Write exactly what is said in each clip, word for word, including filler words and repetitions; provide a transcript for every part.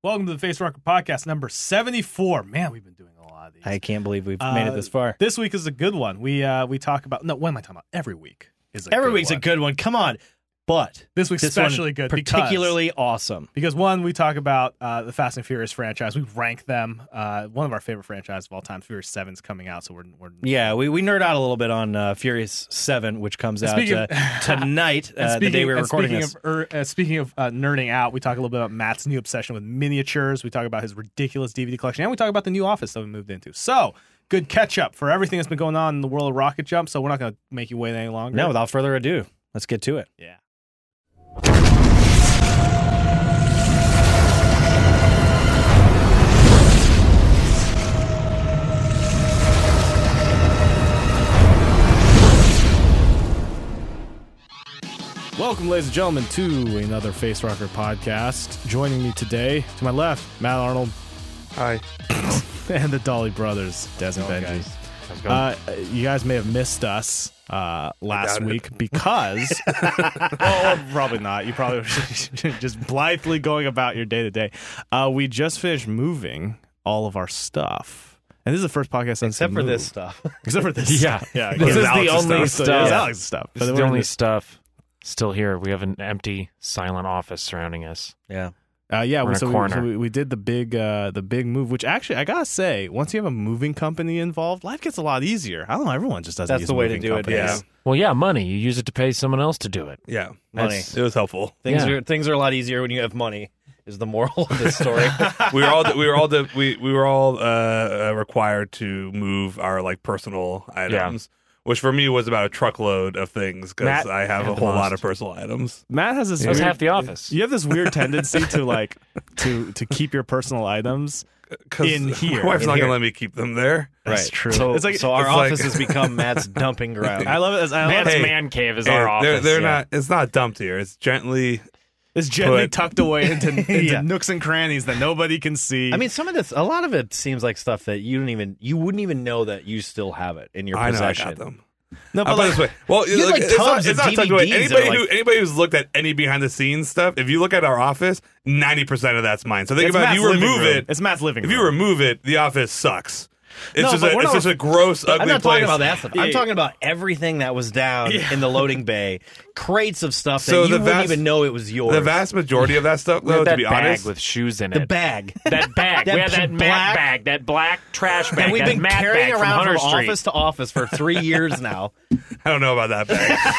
Welcome to the Face Rocker Podcast number seventy-four. Man, we've been doing a lot of these. I can't believe we've Uh, made it this far. This week is a good one. We uh, we talk about, no, what am I talking about? Every week is a Every good week's one. a good one. Come on. But This week's this one especially good particularly awesome. Because, one, we talk about uh, the Fast and Furious franchise. We rank them. Uh, one of our favorite franchises of all time, Furious seven's coming out, so we're... we're Yeah, we, we nerd out a little bit on uh, Furious seven, which comes out speaking uh, of- tonight, And uh, the day we're and recording speaking this. Of, er, uh, speaking of uh, nerding out, we talk a little bit about Matt's new obsession with miniatures. We talk about his ridiculous D V D collection, and we talk about the new office that we moved into. So, good catch-up for everything that's been going on in the world of Rocket Jump, so we're not going to make you wait any longer. No, without further ado, let's get to it. Yeah. Welcome, ladies and gentlemen, to another Face Rocker podcast. Joining me today, to my left, Matt Arnold. Hi. And the Dolly brothers, Des and Benji. Uh, you guys may have missed us uh, last doubt it. week because, well, probably not. You probably were just blithely going about your day to day. Uh, We just finished moving all of our stuff, and this is the first podcast since Except we for moved. this stuff. Except for this, Yeah. stuff. yeah. This because is the Alex's only stuff. stuff. It was Yeah. Alex's stuff. This is But the we're only in stuff still here. We have an empty, silent office surrounding us. Yeah. Uh, yeah, We're we, in a so, we, corner. so we we did the big uh, the big move, which actually I gotta say, once you have a moving company involved, life gets a lot easier. I don't know, everyone just doesn't. That's use the way to moving do it, companies. yeah. Well, yeah, money. You use it to pay someone else to do it. Yeah. Money. It was helpful. Things Yeah. are things are a lot easier when you have money, is the moral of this story. we were all we were all the, we we were all uh, uh, required to move our like personal items, which for me was about a truckload of things because Matt I have a had the whole lot most. of personal items. Matt has this. That was weird- half the office. You have this weird tendency to like to to keep your personal items 'Cause in here. my wife's In not here. gonna let me keep them there. That's true. So, It's like- so our it's like- office has become Matt's dumping ground. I love it. As, I love Matt's it. Hey, man cave is Hey, our office. they're they're yeah. not. It's not dumped here. It's gently. It's gently Put- tucked away into, into Yeah. nooks and crannies that nobody can see. I mean, some of this, a lot of it seems like stuff that you don't even, you wouldn't even know that you still have it in your I know I possession. got them. no, I'll put it this way. Well, You have, look, like, it's not, tons it's of not tucked away. D V Ds that Anybody are, who like- anybody who's looked at any behind the scenes stuff, if you look at our office, ninety percent of that's mine. So think it's about Matt's if you living remove room. it. It's Matt's living If room. you remove it, the office sucks. It's No, just but a, we're it's not- just a gross, ugly I'm not place. talking about that stuff. I'm Yeah. talking about everything that was down in the loading bay, crates of stuff that So you the wouldn't vast- even know it was yours. The vast majority of that stuff, We had though, that to be bag honest, with shoes in the it. bag That bag. That we had that black- Matt bag, that black trash bag, that we've that been Matt carrying bag from around Hunter from Street. office to office for three years now. I don't know about that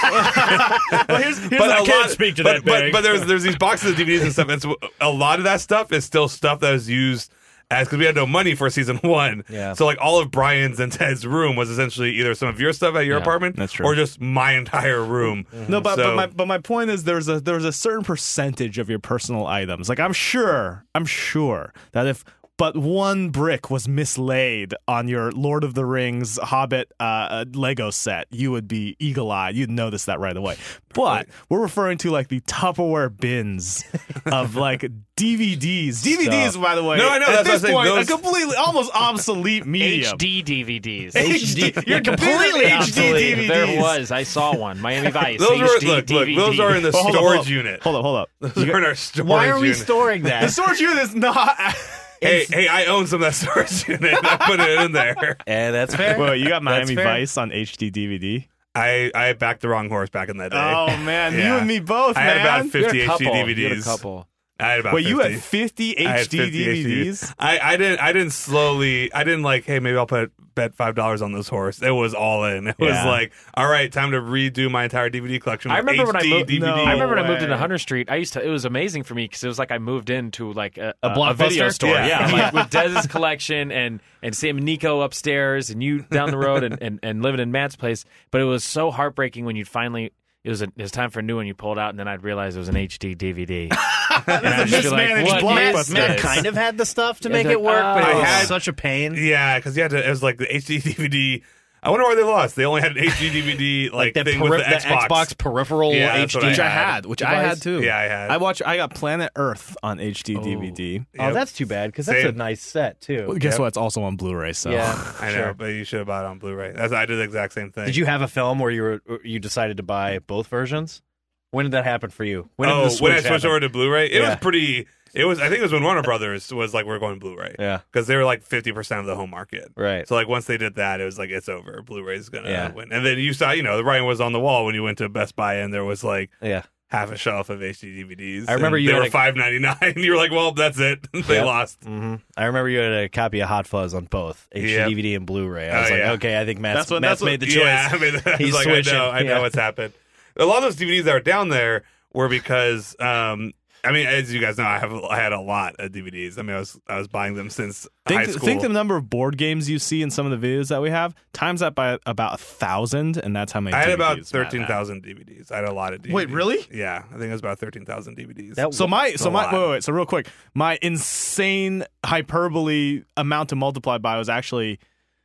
bag. well, here's, here's but I a can't lot, speak to but, that but, bag. but there's there's these boxes of D V Ds and stuff. And so a lot of that stuff is still stuff that was used as because we had no money for season one. Yeah. So like all of Brian's and Ted's room was essentially either some of your stuff at your Yeah, apartment, that's true. or just my entire room. No, but, So- but my but my point is there's a there's a certain percentage of your personal items. Like I'm sure, I'm sure that if but one brick was mislaid on your Lord of the Rings Hobbit uh, Lego set, you would be eagle-eyed. You'd notice that right away. But we're referring to like the Tupperware bins of like D V Ds. D V Ds, Stuff. by the way. No, I know, At that's this what I'm saying. point, Those- a completely almost obsolete medium. H D D V Ds. H D. You're completely completely H D obsolete. D V Ds. There was. I saw one. Miami Vice. Those H are D look, look. D V D. Those are in the Well, hold up, storage hold up. unit. Hold up, hold up. Those are in our storage Why are we unit. storing The that? storage unit is not. Hey, hey, I own some of that storage unit. I put it in there. Eh, that's fair. Wait, you got Miami fair. Vice on H D D V D? I, I backed the wrong horse back in that day. Oh man, you Yeah. and me both, I man. had about You had fifty a H D couple. D V Ds. You had a couple. I had about Wait, fifty. you had fifty I had H D fifty D V Ds? I, I didn't I didn't slowly I didn't like, hey, maybe I'll put bet five dollars on this horse. It was all in. It was Yeah. like, all right, time to redo my entire D V D collection. I with remember when I H D moved. D V D. No I remember when I moved way. into Hunter Street. I used to. It was amazing for me because it was like I moved into like a, A a video Blockbuster? store. Yeah. Yeah, like with Dez's collection and and Sam and Nico upstairs and you down the road and, and, and living in Matt's place. But it was so heartbreaking when you'd finally. It was, a, it was time for a new one. You pulled out, and then I'd realize it was an H D D V D. And I was just like, mismanaged what Blockbuster. is Matt this? kind of had the stuff to Yeah, make it's it work, like, but it oh. was I had- such a pain. Yeah, because you had to. It was like the H D D V D. I wonder why they lost. They only had an H D D V D like, Like the, thing peri- with the, the Xbox. peripheral Yeah, that's H D. what Which I had. had, which I device? had too. Yeah, I had. I watched. I got Planet Earth on H D D V D. Oh, Yep. that's too bad because that's Same. a nice set too. Well, guess Yep. what? It's also on Blu-ray. So Yeah, I know, sure. but you should have bought it on Blu-ray. That's, I did the exact same thing. Did you have a film where you were you decided to buy both versions? When did that happen for you? When oh, did the switch when I switched happen? over to Blu-ray, it Yeah. was pretty. It was. I think it was when Warner Brothers was like, we're going Blu-ray. Yeah. Because they were like fifty percent of the home market. Right. So like once they did that, it was like it's over. Blu-ray's gonna Yeah. win. And then you saw, you know, the writing was on the wall when you went to Best Buy, and there was like Yeah. half a shelf of H D D V Ds. I remember and you they had were a- five ninety nine. You were like, well, that's it. they Yep. lost. Mm-hmm. I remember you had a copy of Hot Fuzz on both H D Yep. D V D and Blu-ray. I Oh, was like, yeah. okay, I think Matt's, That's what- Matt's that's what- made the choice. Yeah, I mean, I was He's like, switching. I know, I know Yeah. what's happened. A lot of those D V Ds that were down there were because, um, I mean, as you guys know, I have I had a lot of D V Ds. I mean, I was I was buying them since Think, high school. think the number of board games you see in some of the videos that we have. Times that by about a thousand, and that's how many. I had D V Ds about Matt thirteen had. thousand D V Ds. I had a lot of D V Ds. Wait, really? Yeah, I think it was about thirteen thousand D V Ds. That So my so a my lot. wait, wait wait so real quick, my insane hyperbole amount to multiply by was actually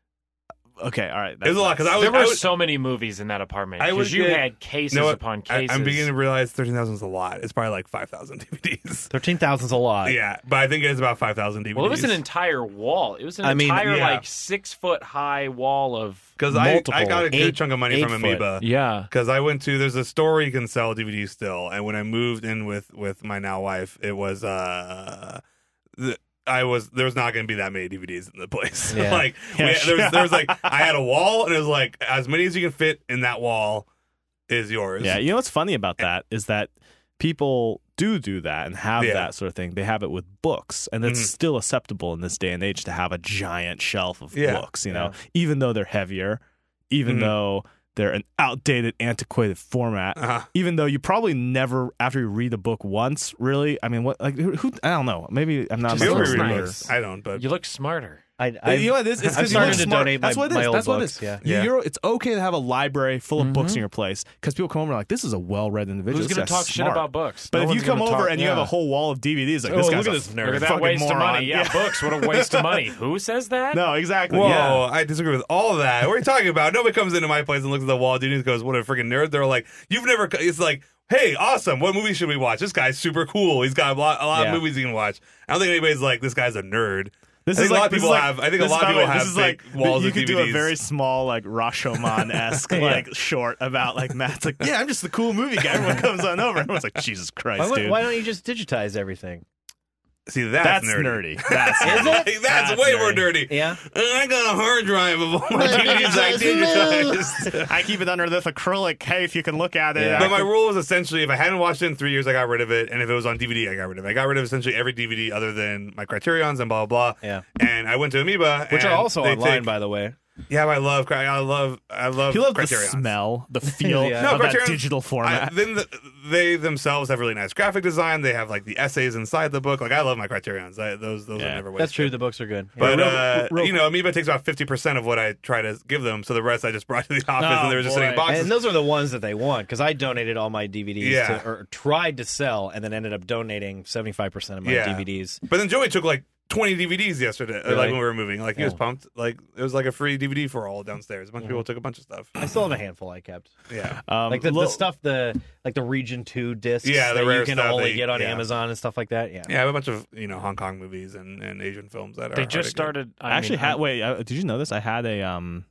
okay. All right, it was a lot because I was. There were I was so many movies in that apartment I would because you get- had cases you know what? upon I, cases. I'm beginning to realize thirteen thousand is a lot. It's probably like five thousand D V Ds. thirteen thousand is a lot. Yeah, but I think it's about five thousand D V Ds. well, it was an entire wall. It was an I mean, entire yeah. like six foot high wall of. because I, multiple, I got a good eight- chunk of money eight from foot. Amoeba. Yeah. Because I went to there's a store you can sell D V Ds still, and when I moved in with with my now wife, it was uh, the, I was there was not going to be that many D V Ds in the place. Yeah. like we, Yeah, there was there was like I had a wall, and it was like as many as you can fit in that wall is yours. Yeah, you know what's funny about that is that people do do that and have Yeah. that sort of thing. They have it with books, and it's Mhm. still acceptable in this day and age to have a giant shelf of Yeah. books. You know, Yeah. even though they're heavier, even Mhm. though they're an outdated, antiquated format. Uh-huh. Even though you probably never, after you read the book once, really, I mean, what, like, who, who I don't know. Maybe I'm not. Just You I'm don't not looks read a nice. books. I don't, but You look smarter. I, I, you know what it is? It's I've 'cause you look started to smart. donate my, That's what it my is. old That's what it books. is. Yeah. Yeah. You're, it's okay to have a library full of books Mhm. in your place because people come over and are like, this is a well-read individual. Who's This going to guy's talk shit smart. about books? But No if you one's come gonna over talk- and you have yeah. a whole wall of D V Ds, like Oh, this look guy's at a this nerd. Look at that fucking waste of moron. money. Yeah, books. What a waste of money. Who says that? No, exactly. Whoa, Yeah. I disagree with all that. What are you talking about? Nobody comes into my place and looks at the wall, dude, and goes, "What a freaking nerd!" They're like, "You've never." co-" It's like, "Hey, awesome! What movie should we watch? This guy's super cool. He's got a lot, a lot Yeah. of movies you can watch." I don't think anybody's like, "This guy's a nerd." This I is think a lot like of this people is like- have- I think a this lot is of people by the way, have this is fake like, walls You of could do D V Ds. a very small, like Rashomon esque, like short about like Matt's like, yeah, I'm just the cool movie guy. Everyone comes on over. Everyone's like, Jesus Christ, Why, dude. why don't you just digitize everything? See, that's, That's nerdy. nerdy. That's Is nerdy. it? That's, That's way nerdy. more nerdy. Yeah. I got a hard drive of all my D V Ds I digitized. I keep it under this acrylic case. You can look at it. Yeah. But my rule was essentially if I hadn't watched it in three years, I got rid of it. And if it was on D V D, I got rid of it. I got rid of essentially every D V D other than my Criterions and blah, blah, blah. Yeah. And I went to Amoeba. Which and are also they online, take- by the way. Yeah, but I love, Cri- I love, I love He loves the Criterions. smell, the feel Yeah. No, of that Criterion- digital I, format. then the, they themselves have really nice graphic design. They have like the essays inside the book. Like I love my Criterions. I, those those Yeah. are never wasted. That's true. The books are good. But real- uh, real- you know, Amoeba takes about fifty percent of what I try to give them, so the rest I just brought to the office, Oh, and they were just boy. sitting in boxes. And those are the ones that they want because I donated all my D V Ds Yeah. to, or tried to sell and then ended up donating seventy-five percent of my Yeah. D V Ds. But then Joey took like twenty D V Ds yesterday, uh, Really? like when we were moving. Like he was Oh. pumped. Like it was like a free D V D for all downstairs. A bunch of people took a bunch of stuff. I still have a handful I kept. Yeah. Um, Like the, lo- the stuff, the like the Region Two discs Yeah, the that rare you can stuff only they- get on yeah. Amazon and stuff like that. Yeah. Yeah, I have a bunch of you know Hong Kong movies and, and Asian films that are. They hard just to get. started. I I actually mean, had. I'm- Wait, I, did you know this? I had a um,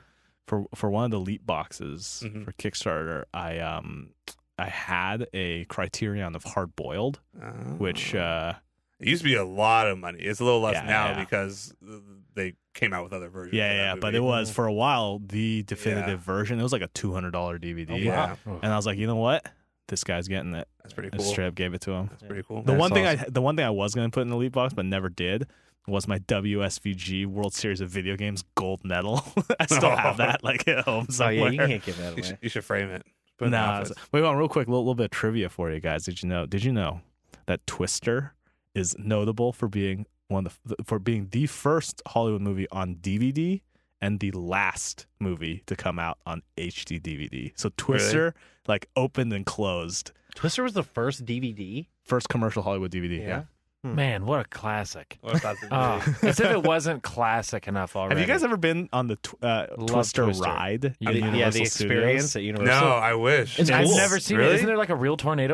for for one of the Leap boxes Mhm. for Kickstarter. I um, I had a Criterion of Hard Boiled, Oh. which uh, it used to be a lot of money. It's a little less Yeah, now yeah. because they came out with other versions. yeah, of that yeah, but movie. it was for a while the definitive Yeah. version. It was like a two hundred dollar D V D, Oh, Yeah, wow. and I was like, you know what? This guy's getting it. that's pretty I cool. straight up gave it to him. That's pretty cool. The That's one thing awesome. I the one thing I was gonna put in the Leap box but never did was my W S V G World Series of Video Games gold medal. I still have that like at home Oh somewhere. yeah, you can't give that You should, away. you should frame it. Put it in the Nah, office. wait, hold on, real quick, little, little bit of trivia for you guys. Did you know? Did you know that Twister is notable for being one of the for being the first Hollywood movie on D V D and the last movie to come out on H D D V D. So Twister like opened and closed. Twister was the first D V D. First commercial Hollywood D V D. Yeah. Man, what a classic. Well, I thought that- Oh, as if it wasn't classic enough already. Have you guys ever been on the tw- uh, Love Twister, Twister. ride? You- at The- yeah, Universal the Studios? experience at Universal. no, I wish. It's I've cool. never seen Really? it. Isn't there like a real tornado in it?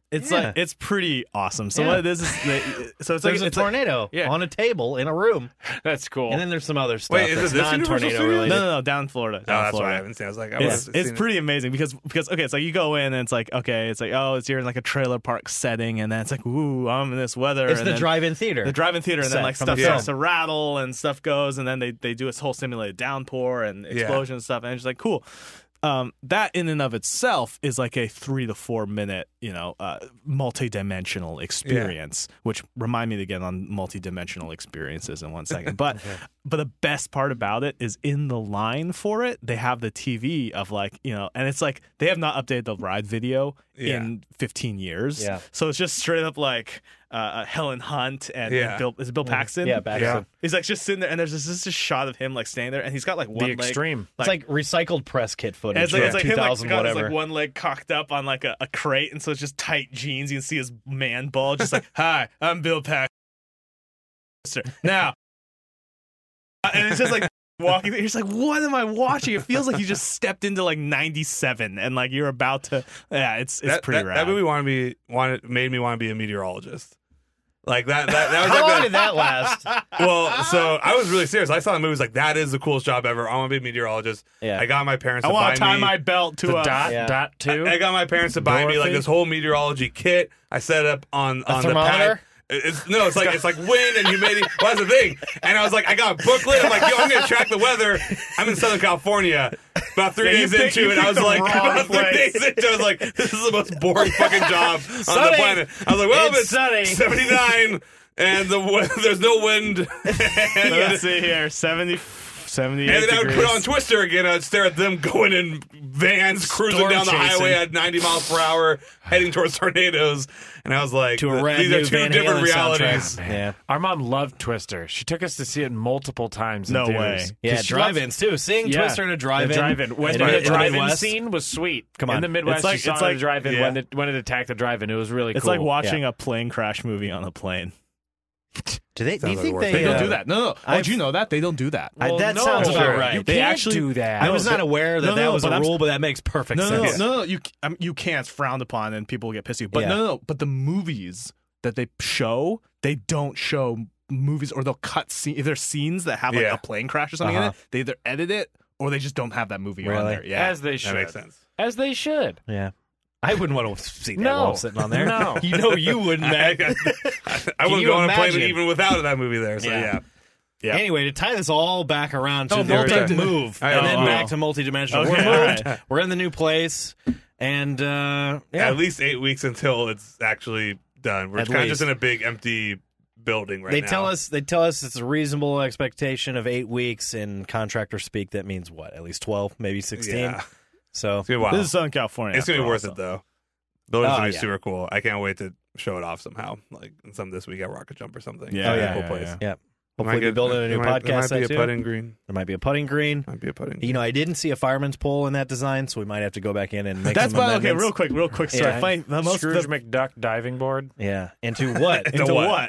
It's Yeah. like it's pretty awesome. So Yeah. what it is is they, so it's like There's a it's like, tornado yeah. on a table in a room, That's cool. and then there's some other stuff Wait, is it that's this Universal non-tornado Studios? related. no, no, no, down in Florida. Oh, Down in that's why I Florida. haven't seen it. I was like, I It's, would've it's seen it. pretty amazing because because okay, it's like you go in and it's like okay, it's like oh, it's you're in like a trailer park setting, and then it's like ooh, I'm in this weather. It's and the then, drive-in theater. the drive-in theater, and set then like from the stuff film. starts to rattle and stuff goes, and then they they do this whole simulated downpour and explosion and stuff, and it's just like cool. Um, that in and of itself is like a three to four minute, you know, uh, multi-dimensional experience, which remind me to get on multi-dimensional experiences in one second. But but the best part about it is in the line for it, they have the T V of like, you know, and it's like they have not updated the ride video Yeah. in fifteen years. Yeah. So it's just straight up like uh, Helen Hunt and, Yeah. and Bill, is it Bill Paxton? Yeah, Paxton. Yeah. He's like just sitting there, and there's just this just shot of him like standing there, and he's got like one the leg. extreme. It's like recycled press kit footage. And it's like, from it's like him like, two got thousand his, whatever. like one leg cocked up on like a, a crate, and so it's just tight jeans. You can see his man bulge. Just like, hi, I'm Bill Paxton. Now, and it's just like walking. You're just like, what am I watching? It feels like you just stepped into like ninety-seven, and like you're about to. Yeah, it's it's that, pretty that, rad. that movie wanted me wanted made me want to be a meteorologist. Like that. That, that was How like long the- did that last? Well, so I was really serious. I saw the movie. Was like, that is the coolest job ever. I want to be a meteorologist. Yeah. I got my parents I to buy want to tie me. my belt to The a dot Yeah. dot two. I, I got my parents to buy me like Dorothy? this whole meteorology kit. I set it up on on the thermometer? pad. It's, no, it's like it's like wind and humidity. Well, that's the thing. And I was like, I got a booklet. I'm like, yo, I'm gonna track the weather. I'm in Southern California. About three Yeah, you days picked- into you it, I picked was the like, wrong about three place. days into it, I was like, this is the most boring fucking job on Sunny. the planet. I was like, well, It's it's, sunny. seventy-nine, and the wi- there's no wind. and, Let's see here, seventy, seventy-eight and then I would degrees. put on Twister again. I'd stare at them going in vans, cruising Storm down the chasing. highway at ninety miles per hour, heading towards tornadoes. And I was like, To a rad these new are two Van different Halen realities. soundtrack. Yeah. Our mom loved Twister. She took us to see it multiple times. in No theaters. way. Yeah, 'Cause she drive-ins too. Seeing Yeah. Twister in a drive-in. The drive-in. When in the the- in the drive-in Midwest. scene was sweet. Come In on. the Midwest, It's like- you saw it's the like- drive-in yeah. when it when it attacked the drive-in. It was really It's cool. like watching a plane crash movie on a plane. Do they? Do Sounds you think think like they? the They worst. don't uh, do that. No, no. no. Oh, I've- do you know that they don't do that? I- Well, that no, sounds about sure. right. You They can't actually- do that. I was No, not but- aware that no, that no, was but a I'm- rule, but that makes perfect No, no, no, sense. no, no. You, I mean, you can't. It's frowned upon, and people will get pissy. But Yeah. no, no, no. But the movies that they show, they don't show movies, or they'll cut scene. If there's scenes that have like Yeah. a plane crash or something in Uh-huh. it, they either edit it or they just don't have that movie on Really? there. Yeah, As they should. That makes sense. As they should. Yeah. I wouldn't want to see that No. while I'm sitting on there. No. You know you wouldn't, I, Matt. I, I wouldn't you go on a plane imagine? even without that movie there. So Yeah. yeah. Yeah. Anyway, to tie this all back around to Oh, the multi- move, I- and oh, then oh. back to multidimensional. Okay, We're all moved. right. We're in the new place, and uh, yeah, At least eight weeks until it's actually done. We're At kind of least. just in a big empty building right they now. tell us they tell us it's a reasonable expectation of eight weeks. In contractor speak, that means what? At least twelve, maybe sixteen. Yeah. So It's gonna be wild. This is Southern California. It's gonna be after all, worth so. it though. Building's Oh, gonna be yeah. super cool. I can't wait to show it off somehow, like some this week at Rocket Jump or something. Yeah, Oh, yeah, cool yeah, place. yeah. yeah, Might hopefully get- we're building a there new might- podcast There might site be a too. putting green. There might be a putting green. Might be a putting. You know, I didn't see a fireman's pole in that design, so we might have to go back in and make That's some by okay. amendments. Real quick, real quick. Sorry, Yeah. funny, the most Scrooge the, McDuck diving board. Yeah, into what? into what? what?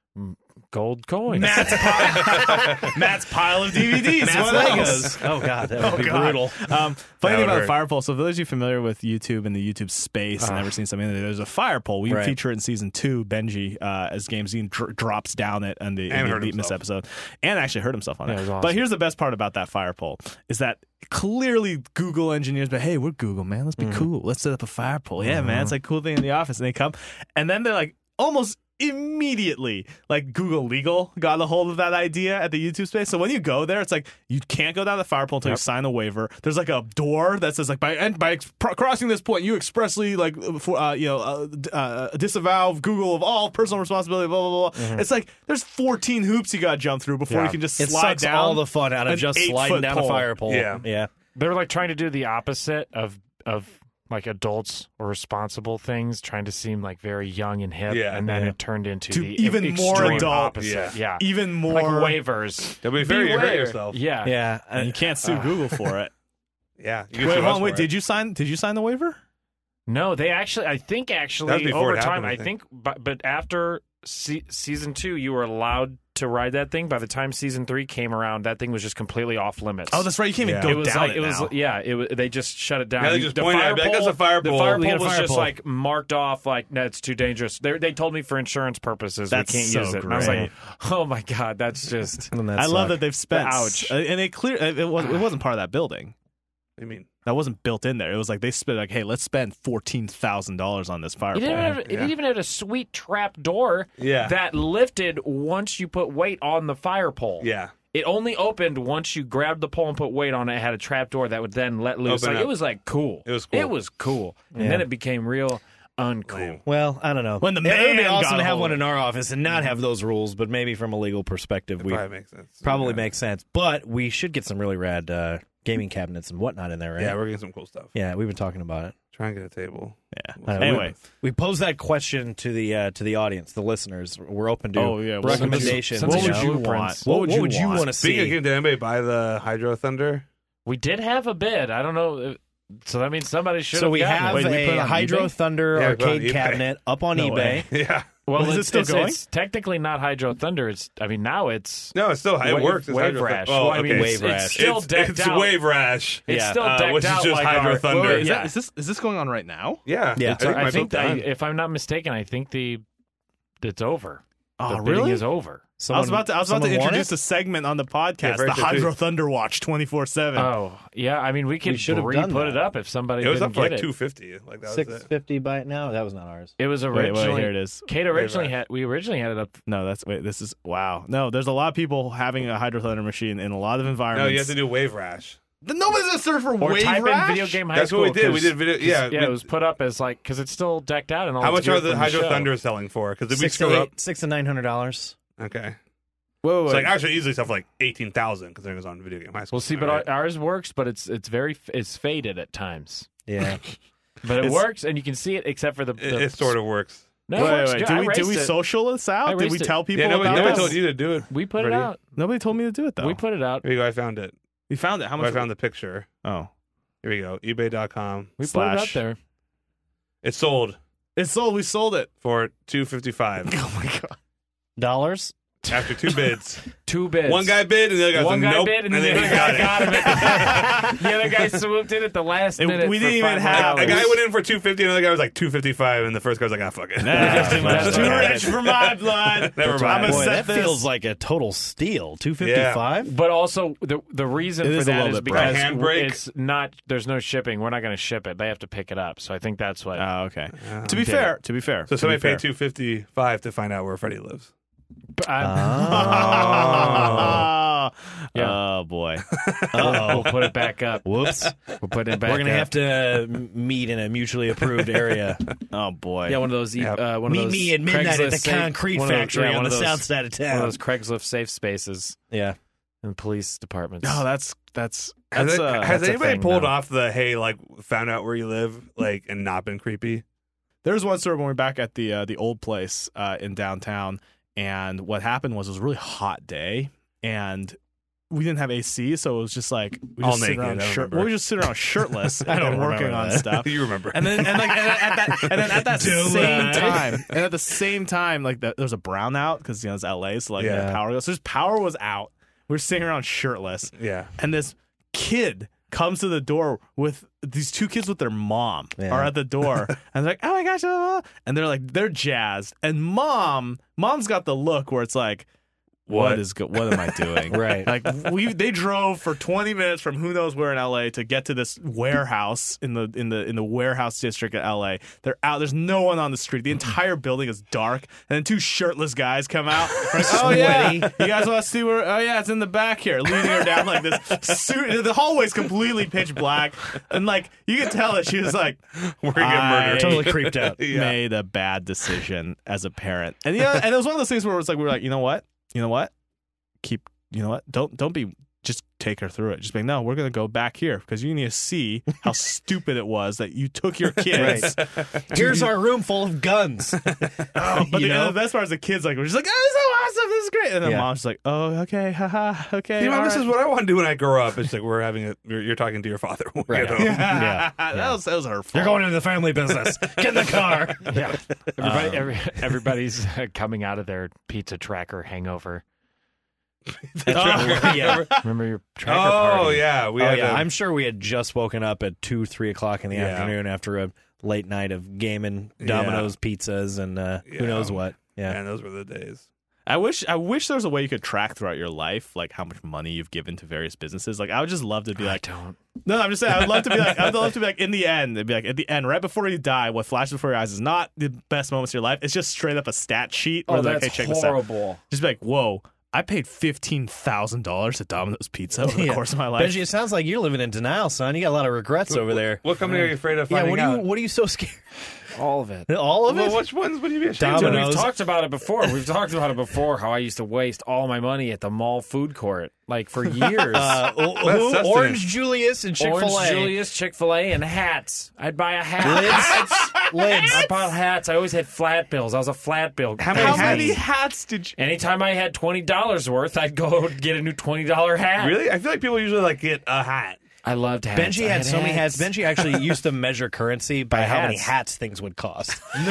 Gold coins. Matt's pile, Matt's pile of D V Ds. Matt's What else? Legos. Oh god, that would Oh, be God. brutal. Um, funny That thing would about the hurt. fire pole. So, for those of you familiar with YouTube and the YouTube space and Uh. never seen something, there's a fire pole. We Right. feature it in season two. Benji, uh, as Gamezine dr- drops down it on the, in And the hurt Elite Miss himself. episode, and actually hurt himself on Yeah, it. it was awesome. But here's the best part about that fire pole is that clearly Google engineers, but hey, we're Google, man. Let's be Mm. cool. Let's set up a fire pole. Yeah, man. It's like a cool thing in the office, and they come, and then they're like almost immediately, like Google Legal got a hold of that idea at the YouTube space. So when you go there, it's like you can't go down the fire pole until you Yep. sign a waiver. There's like a door that says like by and by ex- pro- crossing this point, you expressly like for uh, you know uh, d- uh, disavow Google of all personal responsibility. Blah blah blah. It's like there's fourteen hoops you got to jump through before Yeah. you can just It slide sucks down. all the fun out of an just eight-foot sliding down pole. a fire pole. Yeah. yeah. They were like trying to do the opposite of of like adults or responsible things, trying to seem like very young and hip, Yeah. and then Yeah. it turned into To the even more extreme adult. opposite. Yeah. Yeah, Even more. like waivers. It'll be very you hurt Beware. yourself. Yeah, Yeah. and you can't sue Google for it. Yeah. You Wait, can sue hold us on, wait. for it. Did you sign? Did you sign the waiver? No, they actually. I think That was actually before over it time. happened, I I think. think, but but after se- season two, you were allowed to ride that thing. By the time season three came around, that thing was just completely off limits. Oh, that's right. You can't Yeah. even go it was down like it, it was now. yeah it was, they just shut it down. Yeah, they You- just the pointed at fire it, like, pole, that's a fire the pole. fire We got pole a was fire just pole. like marked off like that's too dangerous. They they told me for insurance purposes That's we can't so use it. And I was great. like, oh my god, that's just. And that I love sucked. that they've spent. Ouch. uh, And it clear it, was, it wasn't part of that building. I mean, That wasn't built in there. It was like they spent like, hey, let's spend fourteen thousand dollars on this fire It pole. even, had, it Yeah. even had a sweet trap door Yeah. that lifted once you put weight on the fire pole. yeah. It only opened once you grabbed the pole and put weight on it. It had a trap door that would then let loose. Open Like, up. it was like cool. It was cool. It was cool. And Yeah. then it became real uncool. Lame. Well, I don't know. When the it would be man awesome got to have hold one of in our office and not have those rules, but maybe from a legal perspective, It we probably makes sense. probably yeah. makes sense. But we should get some really rad uh, gaming cabinets and whatnot in there, right? Yeah, we're getting some cool stuff. Yeah, we've been talking about it. Try and get a table. Yeah. I know. Anyway, We posed that question to the uh, to the audience, the listeners. We're open to Oh, yeah. What would you- recommendations. what you would know? you blueprints. want? What, what would you want? want to Speaking of see? games, did anybody buy the Hydro Thunder? We did have a bid. I don't know. if- So that means somebody should So have we gotten have it. Wait, we put it a on Hydro eBay? Thunder Yeah, we put it on arcade eBay. cabinet up on No eBay. way. Yeah. Well, Is it it's, still it's, going? it's technically not Hydro Thunder. It's. I mean, now it's. No, it's still it Wave- works. It's Wave Hydro Rash. Thunder. Oh, Well, I mean, okay. Wave it's, Rash. it's still it's, decked it's out. Wave Rash. It's Yeah. still Uh, decked which is out just like Hydro our- Thunder. Well, Is, yeah. that, is this is this going on right now? Yeah. Yeah. I think, I my think book's that, done. if I'm not mistaken, I think the it's over. Oh, the bidding really? is over. I was about to. I was about to someone want introduce it? a segment on the podcast, Yeah, very the true. Hydro Thunder Watch twenty four seven. Oh, yeah. I mean, we could We should have re done put that. it up if somebody It was didn't up for get like it. two fifty. Like that was Six it. fifty by it now. That was not ours. It was Wait, originally. wait, here it is. Kate originally Wave Rash. had. We originally had it up. No, that's wait. This is wow. No, there's a lot of people having a Hydro Thunder machine in a lot of No, environments. you have to do Wave Rash. Nobody's gonna search for Or Wave type Rash? in video game high That's school. what we did. We 'cause- did video. Yeah. yeah, we- it was put up as like because it's still decked out and all. How its much gear are the from Hydro show. Thunder selling for? Because if we Six screw to up, eight, six to nine hundred dollars. okay. Whoa, It's like actually easily stuff like eighteen thousand considering it's on Video Game High School. We'll see, but Right. our- ours works, but it's it's very it's faded at times. Yeah. But it It's- works, and you can see it except for the. It, the it sort of works. No, it wait, works wait. good. Did I we did raced we it. social this I out? Did we raced it. tell people Yeah, nobody, about nobody this? told you to do it. We put Ready? it out. Nobody told me to do it though. We put it out. Here you go. I found it. We found it. How I much? found the picture. Oh, Here we go. eBay dot com. We put it out Slash. there. It sold it's sold. We sold it. for two fifty five Oh my god. Dollars? after two bids. Two bids. One guy bid and the other guy One said guy nope, bid, and then the other he guy it. got him. The other guy swooped in at the last It- minute. we for didn't even five have- A dollars. guy went in for two fifty, and another guy was like two fifty five, and the first guy was like, ah, fuck it. Nah, too much. Too rich for my blood. Never I'm mind. gonna Boy, set that this- feels like a total steal. two fifty-five? But also the the reason It for is a that little is bit bright. because Handbrake? it's not. There's no shipping. We're not going to ship it. They have to pick it up. So I think that's what. Oh, okay. Uh, to be did fair, to be fair. So to somebody be fair. paid two fifty five to find out where Freddie lives. But I'm- Oh, Yeah. oh boy. we'll put it back up. Whoops. We'll put it back. We're going to up. have to uh, m- meet in a mutually approved area. Oh boy. Yeah, one of those. Yep. Uh, one meet of those me at midnight at Craigslist the safe- concrete one of those- factory yeah, on one the of those- south side of One town. of those Craigslist safe spaces Yeah. in police departments. Oh, that's that's Has, that's it- uh, has that's a anybody thing pulled now. off the hey, like found out where you live, like and not been creepy? There was one story when we were back at the uh, the old place uh, in downtown, and what happened was it was a really hot day, and we didn't have A C, so it was just like we All just sit naked, around I shirt. remember. Well, we just sit around shirtless I don't and working remember on that. stuff. You remember? And then, and like, and then at that, and then at that Do same I? time, and at the same time, like the, there was a brownout because you know it's L A, so like Yeah. the power goes. So just power was out. We We're sitting around shirtless, yeah. and this kid comes to the door with these two kids with their mom Yeah. are at the door, and they're like, "Oh my gosh!" blah, blah, blah," and they're like, they're jazzed, and mom, mom's got the look where it's like, What? what is go- what am I doing? Right. Like we they drove for twenty minutes from who knows where in L A to get to this warehouse in the in the in the warehouse district of L A. They're out. There's no one on the street. The entire building is dark, and then two shirtless guys come out. Like, oh yeah, you guys want to see where? Oh yeah, it's in the back here, leading her down like this. Suit, the hallway's completely pitch black, and like you can tell that she was like, We're gonna get I- murdered. Totally creeped out. Yeah. made a bad decision as a parent. And yeah, and it was one of those things where it was like we were like, you know what? You know what? Keep you know what? Don't don't be just take her through it. Just be like, no, we're gonna go back here because you need to see how stupid it was that you took your kids. Here's our room full of guns. Oh, but You the, know? the best part is the kids like we're just like, oh, this is so awesome, this is great. And then Yeah. mom's like, oh, okay, haha, okay. See, Mom, all this right. is what I want to do when I grow up. It's like we're having a. You're, you're talking to your father. When we Right. get home. Yeah. that was that was her fault. You're going into the family business. Get in the car. Yeah, everybody, Um, every, everybody's uh, coming out of their pizza tracker hangover. Oh, yeah. Remember your tracker Oh party? yeah, we Oh, had yeah. a- I'm sure we had just woken up at two, three o'clock in the Yeah. afternoon after a late night of gaming, Yeah. Domino's pizzas, and uh, Yeah. who knows what. Yeah. Man, those were the days. I wish I wish there was a way you could track throughout your life, like how much money you've given to various businesses. Like I would just love to be I like, don't. no, I'm just saying, I would love to be like, I would love to be like, in the end, it'd be like at the end, right before you die, what flashes before your eyes is not the best moments of your life. It's just straight up a stat sheet. Where Oh, they're that's like, hey, check this out. horrible. Just be like, whoa, I paid fifteen thousand dollars at Domino's Pizza over the Yeah. course of my life. Benji, it sounds like you're living in denial, son. You got a lot of regrets over there. What company are you afraid of Yeah, finding what are you out? what are you so scared? All of it. All of it? Well, which ones would you be ashamed Dude, of? Domino's. we've talked about it before. We've talked about it before. How I used to waste all my money at the mall food court, like for years. Uh, o- That's who? sustenance. Orange Julius and Chick-fil-A. Orange Julius, Chick Fil A, and hats. I'd buy a hat. Lids. Lids. I bought hats. I always had flat bills. I was a flat bill. How many how hats? many hats did you? Anytime I had twenty dollars worth, I'd go get a new twenty dollar hat. Really? I feel like people usually like get a hat. I loved hats. Benji I had so many hats. Benji actually used to measure currency by how many hats. hats things would cost. used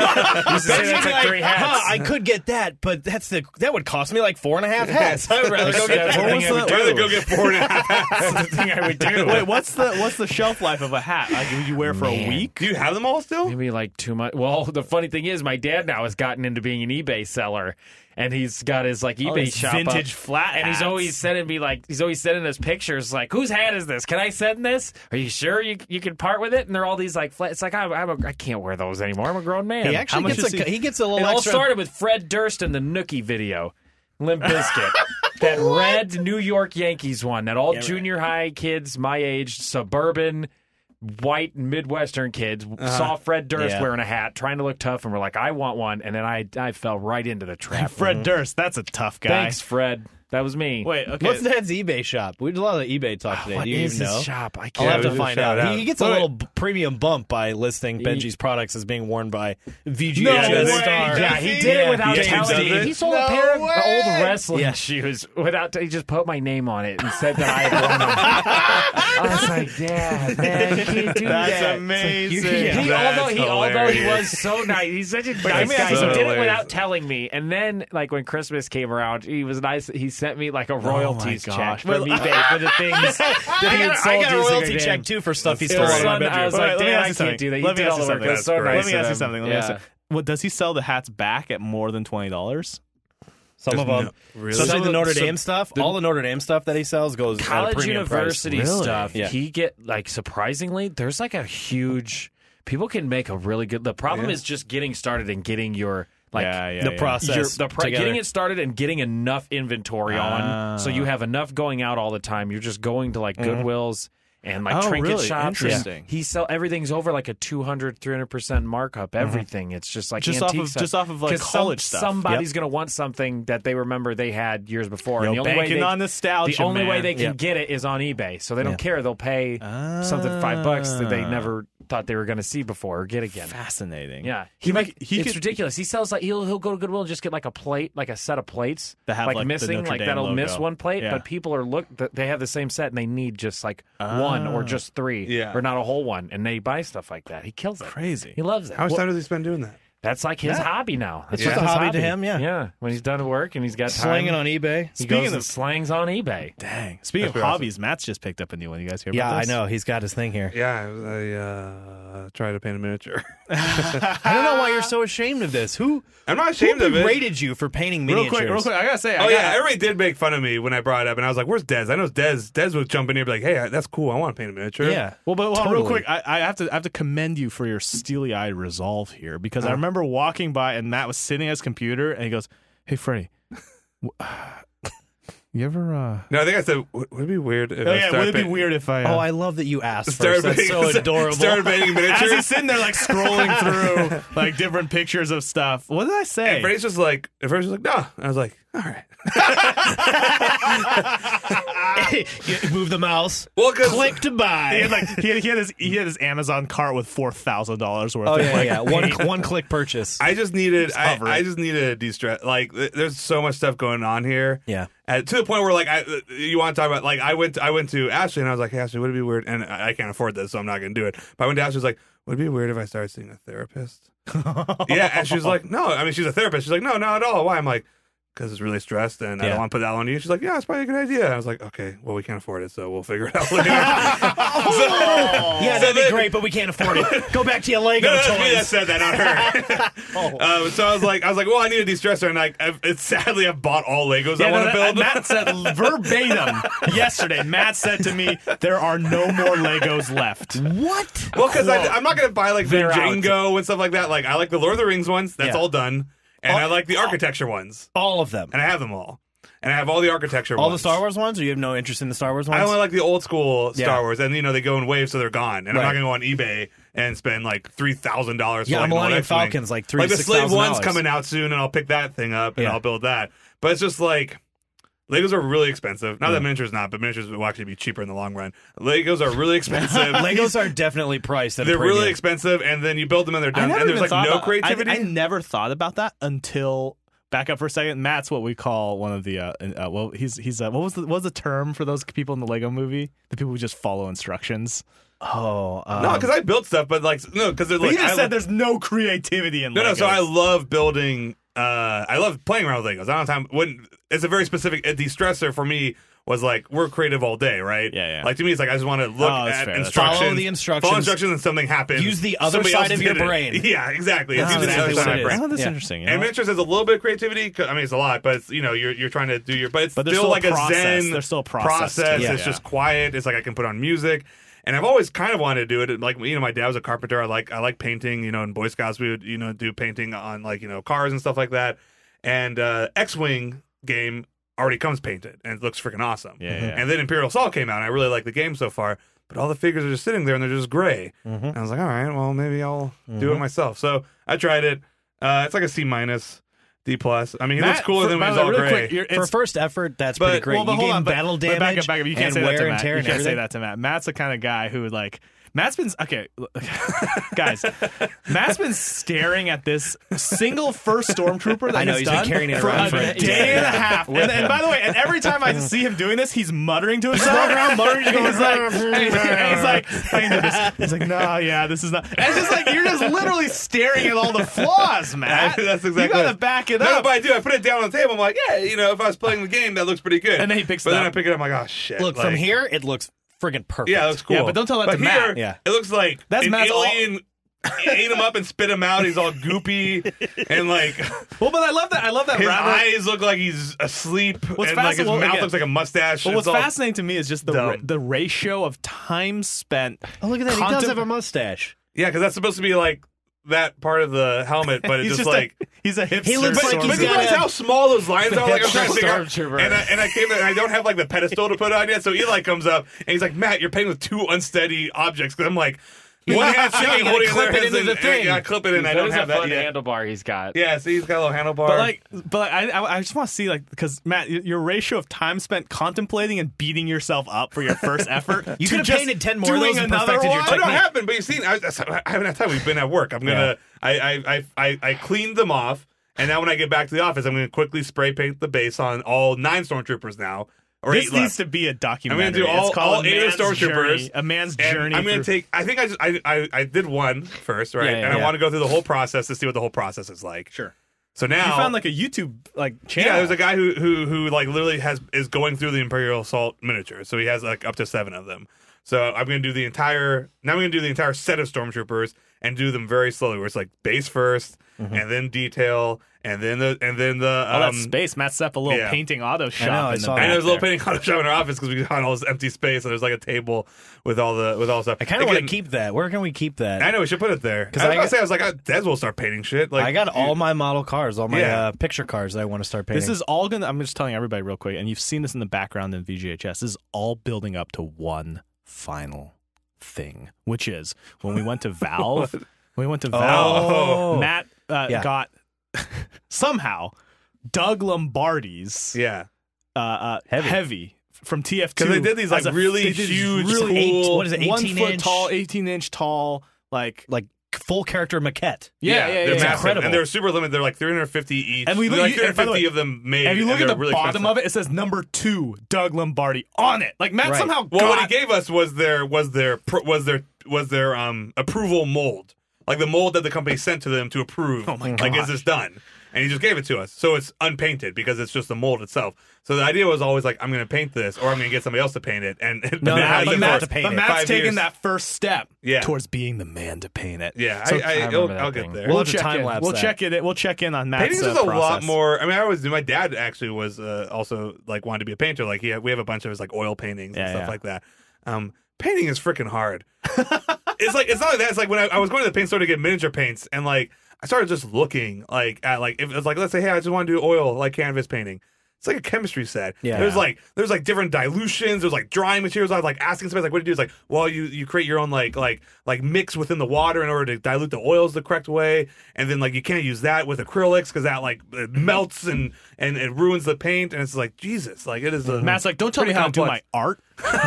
to say that's like three hats. Huh, I could get that, but that's the that would cost me like four and a half hats. I would rather go get That's the that. thing I would I'd rather do. go get four and a half hats. That's the thing I would do. Wait, what's the what's the shelf life of a hat? Like, would you wear for a Man. week? Do you have them all still? Maybe like too much. Well, the funny thing is, my dad now has gotten into being an eBay seller, and he's got his like eBay these shop vintage up, flat and he's hats. always sending me like he's always sending us pictures like, whose hat is this? Can I send this? Are you sure you you can part with it? And they're all these like flat. It's like I'm, I'm a, I can't wear those anymore. I'm a grown man. He How actually much gets is a he- he gets a little It all extra. started with Fred Durst in the Nookie video, Limp Bizkit. That red New York Yankees one that all Yeah, right. junior high kids my age, suburban, white Midwestern kids saw Fred Durst Yeah. wearing a hat, trying to look tough, and were like, I want one. And then I I fell right into the trap. Fred Durst, that's a tough guy. Thanks, Fred. That was me. Wait, okay. What's Dad's eBay shop? We did a lot of eBay talk today. What Do you is even this know? shop? I I'll can't. have to we find just shout out. out. He, he gets a Wait. little b- premium bump by listing He- Benji's products as being worn by V G No H S way. star. Yeah, he Does did he? it without Yeah, telling he me. does He it. sold a No pair of way. old wrestling Yeah. shoes without. He just put my name on it and said that I had worn them. I was like, Dad, man, you can't do That's that. amazing. Yeah. He, That's although he although he hilarious. was so nice, he's such a let nice me guy. ask He you did something. it without telling me, and then like when Christmas came around, he was nice. He sent me like a royalties check gosh. from Well, eBay for the things that he I had got, sold I got a using royalty her check name. too for stuff he It stole was in my so- bedroom. I was Wait, like, let me Dad, ask I you can't something. do that. You Let me did ask all you the work. something. It was so That's nice. Let me of ask you him. something. Let me ask you Yeah. something. What does he sell the hats back at more than twenty dollars? Some of There's them, no- really? especially Some the of- Notre some- Dame stuff. all the Notre Dame stuff that he sells goes at a College premium university price. Really? stuff, Yeah. he get like surprisingly, there's like a huge. People can make a really good. The problem Yeah. is just getting started and getting your like yeah, yeah, the yeah. process. your, the pro- together. getting it started and getting enough inventory Ah. on, so you have enough going out all the time. You're just going to like Goodwills and like Oh, trinket really? shops. Interesting. He sell everything's over like a two hundred, three hundred percent markup. Everything. It's just like Just off antique of- stuff. just off of, like, 'Cause some- college stuff. Somebody's gonna want something that they remember they had years before. Yo, and the only way banking they, on nostalgia, the only way man. they can Yeah. get it is on eBay. So they don't Yeah. care. They'll pay something five bucks that they Ah. never thought they were going to see before or get again. Fascinating. Yeah, He like, make- he it's could- ridiculous. He sells like he'll he'll go to Goodwill and just get like a plate, like a set of plates That have, like, the missing, Notre like Dame that'll miss logo. one plate. Yeah. But people are look th- they have the same set and they need just like one or Ah. just three, Yeah. or not a whole one, and they buy stuff like that. He kills it. Crazy. He loves it. How much Well, time does he spend doing that? that's like his Yeah. hobby now. That's It's just just a his hobby to him, yeah. yeah. When he's done work and he's got time, slanging on eBay. he Speaking goes of- and slangs on eBay. Dang. Speaking That's of pretty awesome. hobbies, Matt's just picked up a new one. You guys hear Yeah, about I this? know. He's got his thing here. Yeah, I, I uh, tried to paint a miniature. I don't know why you're so ashamed of this. Who, I'm not who ashamed of it. berated you for painting Real miniatures? quick, real quick. I gotta say, I Oh gotta, yeah, everybody did make fun of me when I brought it up, and I was like, "Where's Dez?" I know Dez. Dez would jump in here and be like, "Hey, that's cool. I want to paint a miniature." Yeah. Well, but well, real Totally. quick, I, I have to I have to commend you for your steely-eyed resolve here because Uh-huh. I remember walking by and Matt was sitting at his computer and he goes, "Hey, Freddie, w- you ever?" Uh... No, I think I said, "Would would it be weird if Oh I yeah, started would it be paint- weird if I? Uh... Oh, I love that you asked started first. That's painting- so adorable. Started painting As miniatures." he's sitting there like scrolling through like different pictures of stuff. What did I say? And Freddie's just like, at first he was like, "No," I was like, all right. You move the mouse. Well, 'cause- click to buy. He had like he had, he had his he had his Amazon cart with four thousand dollars worth. oh of yeah, like, yeah. One paint. one click purchase. I just needed I, hovering. I just needed a de-stress. Like th- there's so much stuff going on here. Yeah. At, to the point where like I you want to talk about like I went I went to Ashley and I was like, hey, Ashley, would it be weird? And I, I can't afford this, so I'm not gonna do it. But I went to Ashley, was like, would it be weird if I started seeing a therapist? Yeah, and she was like, no. I mean, she's a therapist. She's like, no, not at all. Why? I'm like, because it's really stressed and I Yeah. don't want to put that on you. She's like, yeah, it's probably a good idea. I was like, okay, well, we can't afford it, so we'll figure it out later. yeah, that'd be then- great, but we can't afford it. Go back to your Lego No, that's me that toys. said that, not her. Oh. um, so I was like, I was like, well, I need a de-stressor, and like, I've, it's sadly, I've bought all Legos Yeah, I no, want to that- build. Matt said verbatim yesterday. Matt said to me, "There are no more Legos left." What? well, because I'm not gonna buy like the They're out. Django and stuff like that. Like, I like the Lord of the Rings ones. That's Yeah. all done, and I like the architecture ones, All of them. and I have them all, and I have all the architecture. All ones. the Star Wars ones, or you have no interest in the Star Wars ones? I only like the old school Star Yeah. Wars, and you know they go in waves, so they're gone. And I'm Right. not gonna go on eBay and spend like three thousand dollars. Yeah, for like, an old Millennium X-Wing. Falcon's like three Like the six Slave thousand One's dollars. coming out soon, and I'll pick that thing up and Yeah. I'll build that. But it's just like Legos are really expensive. Not that Mm. miniatures not, but miniatures will actually be cheaper in the long run. Legos are really expensive. Legos are definitely priced at a They're really premium. expensive, and then you build them and they're I done, never and there's even like thought no about- creativity. I, I never thought about that until back up for a second. Matt's what we call one of the uh, uh well he's he's uh, what was the what was the term for those people in the Lego movie? The people who just follow instructions. Oh, um, no, because I built stuff, but like no, because they're But like you just I, said there's no creativity in no, Legos. no. So I love building. Uh, I love playing around with Legos. I don't have time. When it's a very specific a de-stressor for me was like we're creative all day, right? Yeah, yeah. Like to me, it's like I just want to look Oh, that's at fair, that's instructions, Follow the instructions. follow instructions, and something happens. Use the other Somebody side else of is your gonna- brain. Yeah, exactly. It's That's using the other exactly side what of it my is. brain. Oh, that's Yeah. interesting. You And know? miniatures has a little bit of creativity. 'Cause- I mean, it's a lot, but it's you know you're you're trying to do your, but it's But there's still still a like a process. zen There's still a process to it. It's Yeah. just quiet. It's like I can put on music. And I've always kind of wanted to do it. Like you know, my dad was a carpenter. I like I like painting. You know, in Boy Scouts we would you know do painting on like you know cars and stuff like that. And uh, X-Wing game already comes painted and it looks freaking awesome. Yeah, yeah. And then Imperial Assault came out. And I really like the game so far. But all the figures are just sitting there and they're just gray. Mm-hmm. And I was like, all right, well maybe I'll do it myself. So I tried it. Uh, it's like a C minus, D plus. I mean, he looks Matt, cooler for- than by when the he's way, all really gray. quick, you're- For it's- first effort, that's But- pretty great. Well, but you hold gain on, but, battle but damage back up, back up. You can't and say that wear to and Matt. tear You and can't say everything. that to Matt. Matt's the kind of guy who like Matt's been okay, guys. Matt's been staring at this single first stormtrooper that I know, he's he's been done carrying it for around a for a day day. and a half. And, and by the way, and every time I see him doing this, he's muttering to himself. muttering to himself. He's like, and he's, and he's like, I can do this. He's like, no, yeah, this is not. And it's just like you're just literally staring at all the flaws, Matt. That's exactly You gotta it. back it No, up. but I do. I put it down on the table. I'm like, yeah, you know, if I was playing the game, that looks pretty good. And then he picks but it then up. I pick it up. I'm like, oh shit. Look, like, from here, it looks friggin' perfect. yeah, it looks cool. Yeah, but don't tell that but to here, Matt. Yeah. it looks like That's an Matt's all- alien ate him up and spit him out. He's all goopy and like Well, but I love that. I love that. his Robert- eyes look like he's asleep, What's and like his fascinating- well, mouth again- looks like a mustache. But what's It's all- fascinating to me is just the ra- dumb. the ratio of time spent. Oh, look at that. He does contem- have a mustache. Yeah, because that's supposed to be like that part of the helmet, but it's He's just, just like. a, he's a hipster. He looks like But, he's but you got realize a- how small those lines are? Like I'm trying to figure out. Stormtrooper. And I, and I came in and I don't have like the pedestal to put on yet. So Eli comes up and he's like, Matt, you're playing with two unsteady objects. Because I'm like, one hand Yeah, shaking, you gotta holding clip their it hands into and- the thing. and- Yeah, clip it in. I That don't is have a that fun yet. handlebar he's got. Yeah, see, he's got a little handlebar. But like, but I, I, I just want to see like because Matt, y- your ratio of time spent contemplating and beating yourself up for your first effort. You to could have just painted ten more of doing those and another perfected your one? Oh, no, it technique. happened. But you've seen, I, I haven't had time. We've been at work. I'm gonna, I, I, I, I, I cleaned them off, and now when I get back to the office, I'm gonna quickly spray paint the base on all nine stormtroopers now, or This eight needs left. to be a I'm documentary. gonna do all, it's called all a eight of the man's stormtroopers. journey, a man's and journey. I'm gonna through- take. I think I just I, I I did one first, right? Yeah, yeah, and I yeah. want to go through the whole process to see what the whole process is like. Sure. So now You found like a YouTube like channel. yeah, there's a guy who who who like literally has is going through the Imperial Assault miniatures. So he has like up to seven of them. So I'm gonna do the entire. Now I'm gonna do the entire set of stormtroopers and do them very slowly. Where it's like base first, and then detail, and then the and then the. Oh, Um, that space. Matt Sepp, a little yeah. painting auto shop. know, I in the saw back And there's a little there. painting auto shop in our office because we got all this empty space, and there's like a table with all the with all the stuff. I kind of want to Again, keep that. Where can we keep that? I know we should put it there. 'Cause I was I gonna got- say I was like, oh, Des will start painting shit. Like I got all my model cars, all my Yeah. uh, picture cars that I want to start painting. This is all gonna. I'm just telling everybody real quick, and you've seen this in the background in V G H S. This is all building up to one final thing, which is when we went to Valve. when we went to Valve, Oh. Matt uh, Yeah. got somehow Doug Lombardi's Yeah. uh, uh, Heavy. heavy from T F two. Because they did these like as a- really they did these huge, really eight- cool. what is it, one eighteen foot inch? tall, eighteen inch tall, like Like full character maquette. yeah, yeah, yeah. they're yeah. massive, incredible. and they're super limited. They're like three hundred fifty each. And we look- like you- and by the three hundred fifty way, of them made. And if you look and at they're the really bottom expensive. of it, it says number two, Doug Lombardi on it. Like Matt Right. somehow Well, got what he gave us was their was their pr- was their was their um approval mold, like the mold that the company sent to them to approve. Oh my Like, is gosh. this done? And he just gave it to us, so it's unpainted because it's just the mold itself. So the idea was always like, I'm going to paint this, or I'm going to get somebody else to paint it. And No, it no, has you been have for to paint but it. Matt's five taken years. that first step Yeah. towards being the man to paint it. Yeah, So- I, I, I it'll- remember that I'll get thing. there. We'll We'll have to check time in. lapse We'll that. check it. We'll check in on Matt's Painting is uh, a lot process. more. I mean, I always my dad actually was uh, also like wanted to be a painter. Like he, we have a bunch of his like oil paintings and Yeah, stuff yeah. like that. Um, painting is freaking hard. It's like it's not like that. It's like when I, I was going to the paint store to get miniature paints, and like I started just looking like at like if it was like let's say hey I just want to do oil like canvas painting. It's like a chemistry set. Yeah. There's like there's like different dilutions. There's like drying materials. I was like asking somebody like what do you do? It's like well you you create your own like like like mix within the water in order to dilute the oils the correct way, and then like you can't use that with acrylics because that like it melts and and it ruins the paint. And it's like Jesus, like it is a Matt's like, don't tell me pretty how to do my complex. art.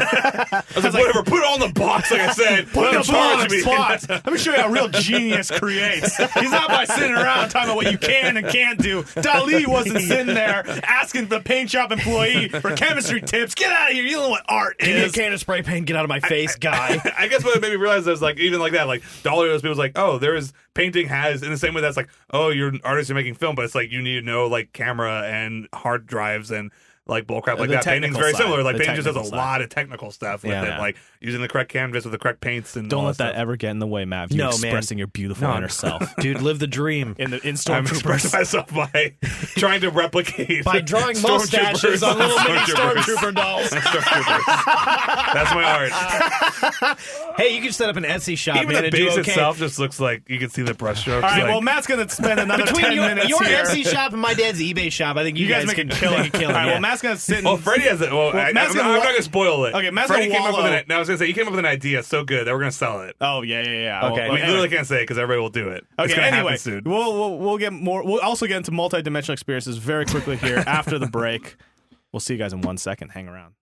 I was like, whatever, put it all in the box, like I said. Put Don't it on charge the me. spots. Let me show you how a real genius creates. He's not by sitting around talking about what you can and can't do. Dali wasn't sitting there asking the paint shop employee for chemistry tips. Get out of here. You don't know what art Give me a is. can of spray paint. Get out of my face, guy. I guess what it made me realize is like even like that, like Dolly those people's like, oh, there is painting has in the same way that's like, oh, you're an artist, you're making film, but it's like you need to know like camera and hard drives and like bullcrap like The that. Painting's technical very side. similar. Like The painting just has a technical lot of technical stuff with Yeah. it, like using the correct canvas with the correct paints and Don't all let that stuff. ever get in the way, Matt, of you No, man. expressing your beautiful No, inner no. self. Dude, live the dream. In the in I'm expressing Stormtroopers. myself by trying to replicate By drawing Stormtroopers mustaches on little mini Stormtroopers. Stormtrooper dolls. Stormtroopers. That's my art. Hey, you can set up an Etsy shop, Even man, the and do base okay. itself just looks like you can see the brushstrokes. All right, like, well, Matt's going to spend another Between ten your, minutes your here. Etsy shop and my dad's eBay shop, I think you, You guys guys make can a killing. make a killing. All right, yeah. well, Matt's going to sit and well, Freddie has it. Well, Well, I, Matt's I'm, gonna I'm wa- not going to spoil it. Okay, Matt's Freddie gonna came up with wallow. an. No, I was going to say he came up with an idea so good that we're going to sell it. Oh, yeah, yeah, yeah. Okay. Well, We anyway. literally can't say it because everybody will do it. It's Okay, going to anyway, happen soon. we'll, we'll we'll get more. We'll also get into multi-dimensional experiences very quickly here after the break. We'll see you guys in one second. Hang around.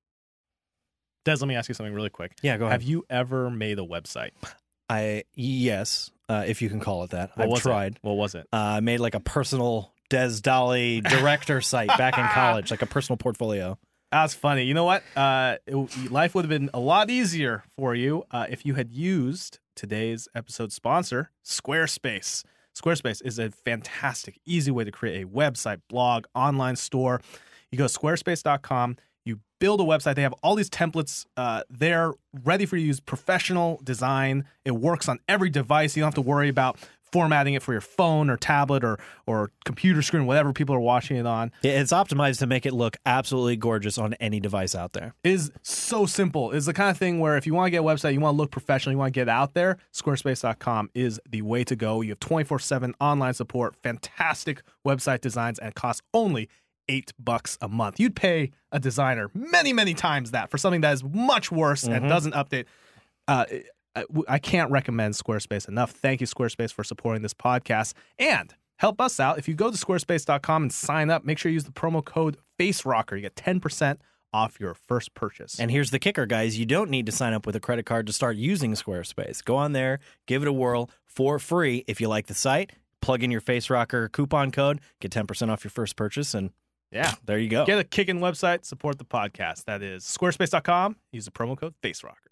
Des, let me ask you something really quick. Yeah, go ahead. Have you ever made a website? I yes, uh, if you can call it that. What I've was tried. It? What was it? Uh, I made like a personal Des Dolly director site back in college, like a personal portfolio. That's funny. You know what? Uh, it, life would have been a lot easier for you uh, if you had used today's episode sponsor, Squarespace. Squarespace is a fantastic, easy way to create a website, blog, online store. You go to squarespace dot com. You build a website. They have all these templates uh, there ready for you to use. Professional design. It works on every device. You don't have to worry about formatting it for your phone or tablet or or computer screen, whatever people are watching it on. Yeah, it's optimized to make it look absolutely gorgeous on any device out there. It is so simple. It's the kind of thing where if you want to get a website, you want to look professional, you want to get out there, squarespace dot com is the way to go. You have twenty-four seven online support, fantastic website designs, and it costs only eight bucks a month. You'd pay a designer many, many times that for something that is much worse Mm-hmm. and doesn't update. Uh, I, I can't recommend Squarespace enough. Thank you, Squarespace, for supporting this podcast. And help us out. If you go to squarespace dot com and sign up, make sure you use the promo code FACEROCKER. You get ten percent off your first purchase. And here's the kicker, guys. You don't need to sign up with a credit card to start using Squarespace. Go on there, give it a whirl for free. If you like the site, plug in your Face Rocker coupon code, get ten percent off your first purchase, and yeah, there you go. get a kicking website, support the podcast. That is squarespace dot com. Use the promo code FACEROCKER.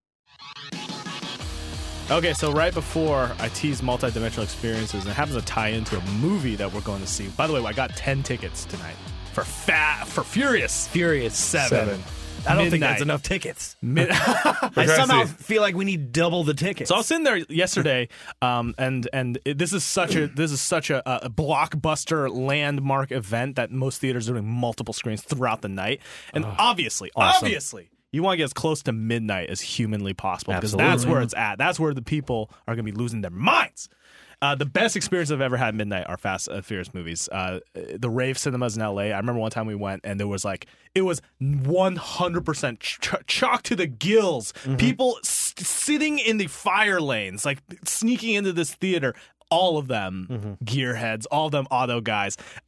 Okay, so right before I tease multi-dimensional experiences, and it happens to tie into a movie that we're going to see. By the way, I got ten tickets tonight for Fat for Furious Furious Seven. Seven. I don't think Midnight. that's enough tickets. Mid- I trying to somehow see. feel like we need double the tickets. So I was sitting there yesterday, um, and and it, this is such a this is such a, a blockbuster landmark event that most theaters are doing multiple screens throughout the night, and obviously, awesome. obviously, you want to get as close to midnight as humanly possible because Absolutely. that's where it's at. That's where the people are going to be losing their minds. Uh, the best experience I've ever had at midnight are Fast and Furious movies. Uh, the Rave Cinemas in L A. I remember one time we went and there was like, it was one hundred percent ch- chock to the gills. People s- sitting in the fire lanes, like sneaking into this theater. All of them gearheads, all of them auto guys.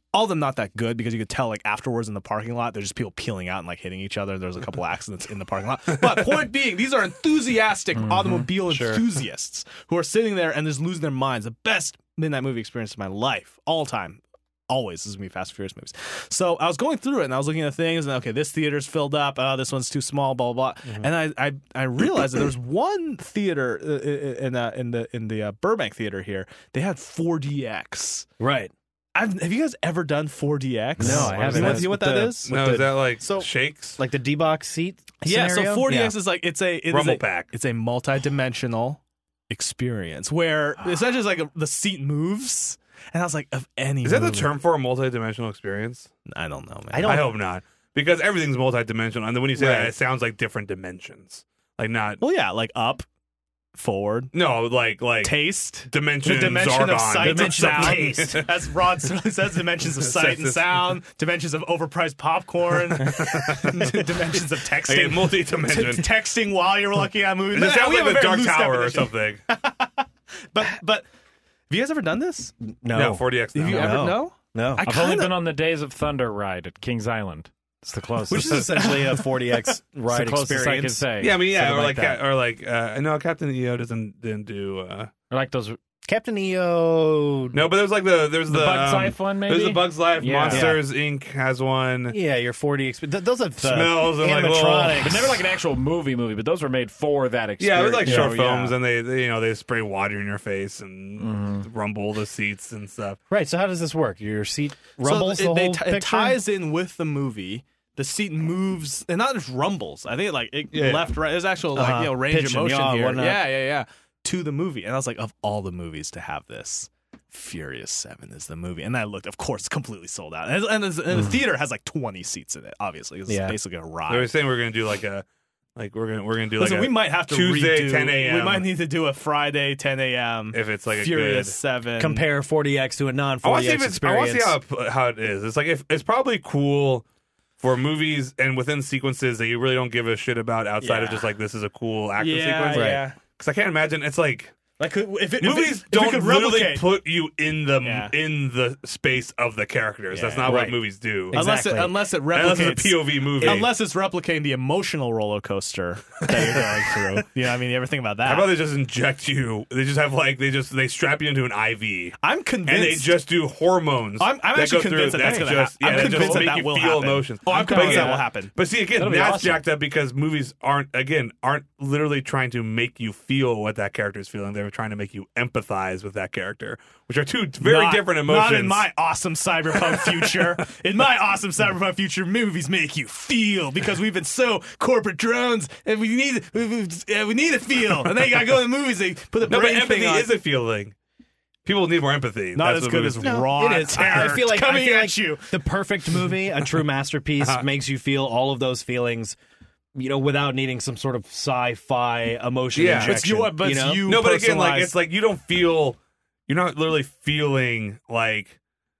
all of them not that good because you could tell like afterwards in the parking lot, there's just people peeling out and like hitting each other. There's a couple accidents in the parking lot. But point being, these are enthusiastic Mm-hmm. automobile enthusiasts who are sitting there and just losing their minds. The best midnight movie experience of my life, all time. Always. This is going to be Fast and Furious movies. So I was going through it and I was looking at things and okay, this theater's filled up. Oh, this one's too small. Blah blah blah. Mm-hmm. And I, I I realized that there's one theater uh, in uh, in the in the uh, Burbank theater here. They had four D X. Right. I've, have you guys ever done four D X? No, I haven't. You know, That's you know what with that the- is? No, the- is that like so- shakes? Like the D-box seat Yeah. scenario? So four D X is like it's a it's Rumble a, pack. It's a multi-dimensional experience where essentially it's like a, the seat moves. And I was like, of any Is that the movie- term for a multi-dimensional experience? I don't know, man. I don't- I hope not, because everything's multi-dimensional, and then when you say Right. that, it sounds like different dimensions. Like not Well, yeah, like up, forward, no, like like taste. dimension, The dimension Zardon. of sight and Dimension of sound. taste. As Rod Serling says, dimensions of sight and sound, dimensions of overpriced popcorn, dimensions of texting. Okay, multi-dimension. T- texting while you're looking at movies. This Yeah, sounds we have like a the very Dark loose Tower or definition. something. But but have you guys ever done this? No. No, four D X. Have you no. ever No. know? No. I I've only kinda- been on the Days of Thunder ride at Kings Island. It's the closest. Which is essentially a four D X It's ride the closest I can experience. say. Yeah, I mean, yeah, Something or like like, that. Ca- or like, uh, no, Captain E O doesn't didn't do. Uh, Or like those Captain E O. no, but there's like the there's the, the Bugs um, Life one, maybe. There's the Bugs Life. Yeah. Monsters Incorporated has one. Yeah, your four D experience. Th- those are the Smells and, like, little- animatronics. But never like an actual movie movie, but those were made for that Yeah, experience. it was like Yeah, short yeah. films, and they, they you know they spray water in your face and rumble the seats and stuff. Right. So how does this work? Your seat rumbles so the it, they whole t- picture? it ties in with the movie. The seat moves, and not just rumbles. I think like it Yeah. left, right. There's actual like Uh-huh. you know range Pitch of and motion yaw, here. whatnot. Yeah, yeah, yeah. To the movie, and I was like, of all the movies to have this, Furious Seven is the movie. And I looked, of course, completely sold out. And, and, and the theater has like twenty seats in it. Obviously, 'cause Yeah. it's basically a They were ride. saying we're gonna do like a like we're gonna we're gonna do Listen, like a, we might have to Tuesday redo, ten a.m. We might need to do a Friday ten a.m. if it's like a Furious good. Seven. Compare four D X to a non I want four to D see X if it's. I want to experience. see how it, how it is. It's like if it's probably cool for movies and within sequences that you really don't give a shit about outside of Yeah. just like this is a cool action Yeah, sequence. yeah. Because I can't imagine it's like Like if it, movies if it, don't if it could really replicate, put you in the Yeah. in the space of the characters. That's Yeah. not Right. what movies do. unless it Exactly. unless it Unless replicates it's a P O V movie. Unless it's replicating the emotional roller coaster that you're going through. You know what I mean? You ever think about that? How about they just inject you? They just have like they just they strap you into an I V. I'm convinced. And they just do hormones. I'm- I'm that actually go through convinced that that's gonna just, happen. I'm yeah, that convinced just that make that you will feel happen. emotions. Oh, I'm But convinced yeah, that will happen. But see, again, That'll be that's awesome. jacked up because movies aren't again aren't literally trying to make you feel what that character is feeling. They're trying to make you empathize with that character, which are two very Not- different emotions. Not in my awesome cyberpunk future. In my awesome cyberpunk future, movies make you feel because we've been so corporate drones, and we need we, we, uh, we need to feel. And then you gotta go to the movies. They put the no, but brain empathy thing on. is a feeling. People need more empathy. Not That's as what good movies as do. raw It is. terror I feel like, I coming feel at like you. the perfect movie, a true masterpiece, makes you feel all of those feelings, you know, without needing some sort of sci-fi emotion Yeah. injection. It's you, but you know? it's you. No, but again, like personalized. it's like you don't feel. You're not literally feeling like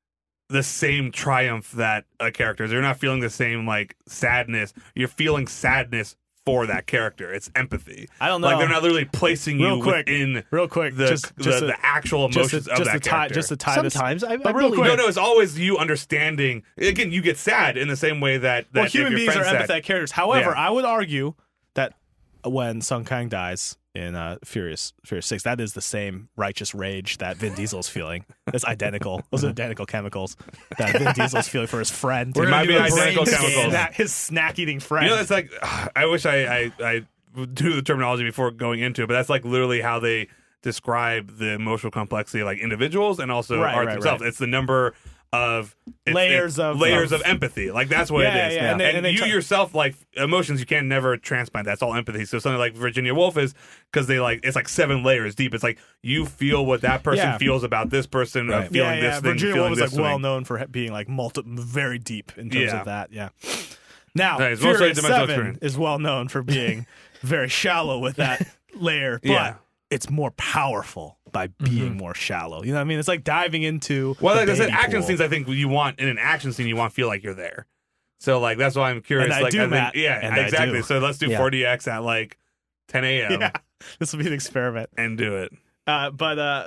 the same triumph that a character is. You're not feeling the same like sadness. You're feeling sadness for that character. It's empathy. I don't know. Like they're not literally placing Real you quick, within real quick, the just, the, just the a- actual just emotions to, of just that to tie, character. just to tie Sometimes, I, this. But I real believe quick, no, no, it's always you understanding. Again, you get sad in the same way that, that well, if human your beings are friend's sad- empathetic characters. However, Yeah. I would argue that when Sung Kang dies in uh, Furious Furious Six, that is the same righteous rage that Vin Diesel's feeling. It's identical. Those are identical chemicals that Vin Diesel's feeling for his friend. It might be a identical brain chemicals. scan. Snack, his snack-eating friend. You know, it's like I wish I, I I do the terminology before going into it, but that's like literally how they describe the emotional complexity of like individuals and also Right, art right, themselves. right. It's the number of it's, Layers it's of- layers of- of, empathy. Like that's what Yeah, it is. yeah, and And, they- and they you t- yourself, like emotions, you can never transplant. That's all empathy. So something like Virginia Woolf is because they like it's like seven layers deep. It's like you feel what that person Yeah. feels about this person, Right. of feeling yeah, this yeah. thing, Virginia feeling Woolf was this like well thing. known for being like multi, very deep in terms Yeah. of that. Yeah. Now, That is Furious mostly dimensional Seven experience. is well known for being very shallow with that layer, but Yeah. it's more powerful by being more shallow. You know what I mean? It's like diving into. Well, the like I said, baby action pool. scenes. I think you want in an action scene, you want to feel like you're there. So like that's why I'm curious. And I like do, think, Matt. yeah, And I exactly. do. So let's do Yeah. four D X at like ten a.m. Yeah, this will be an experiment. and do it. Uh, but uh,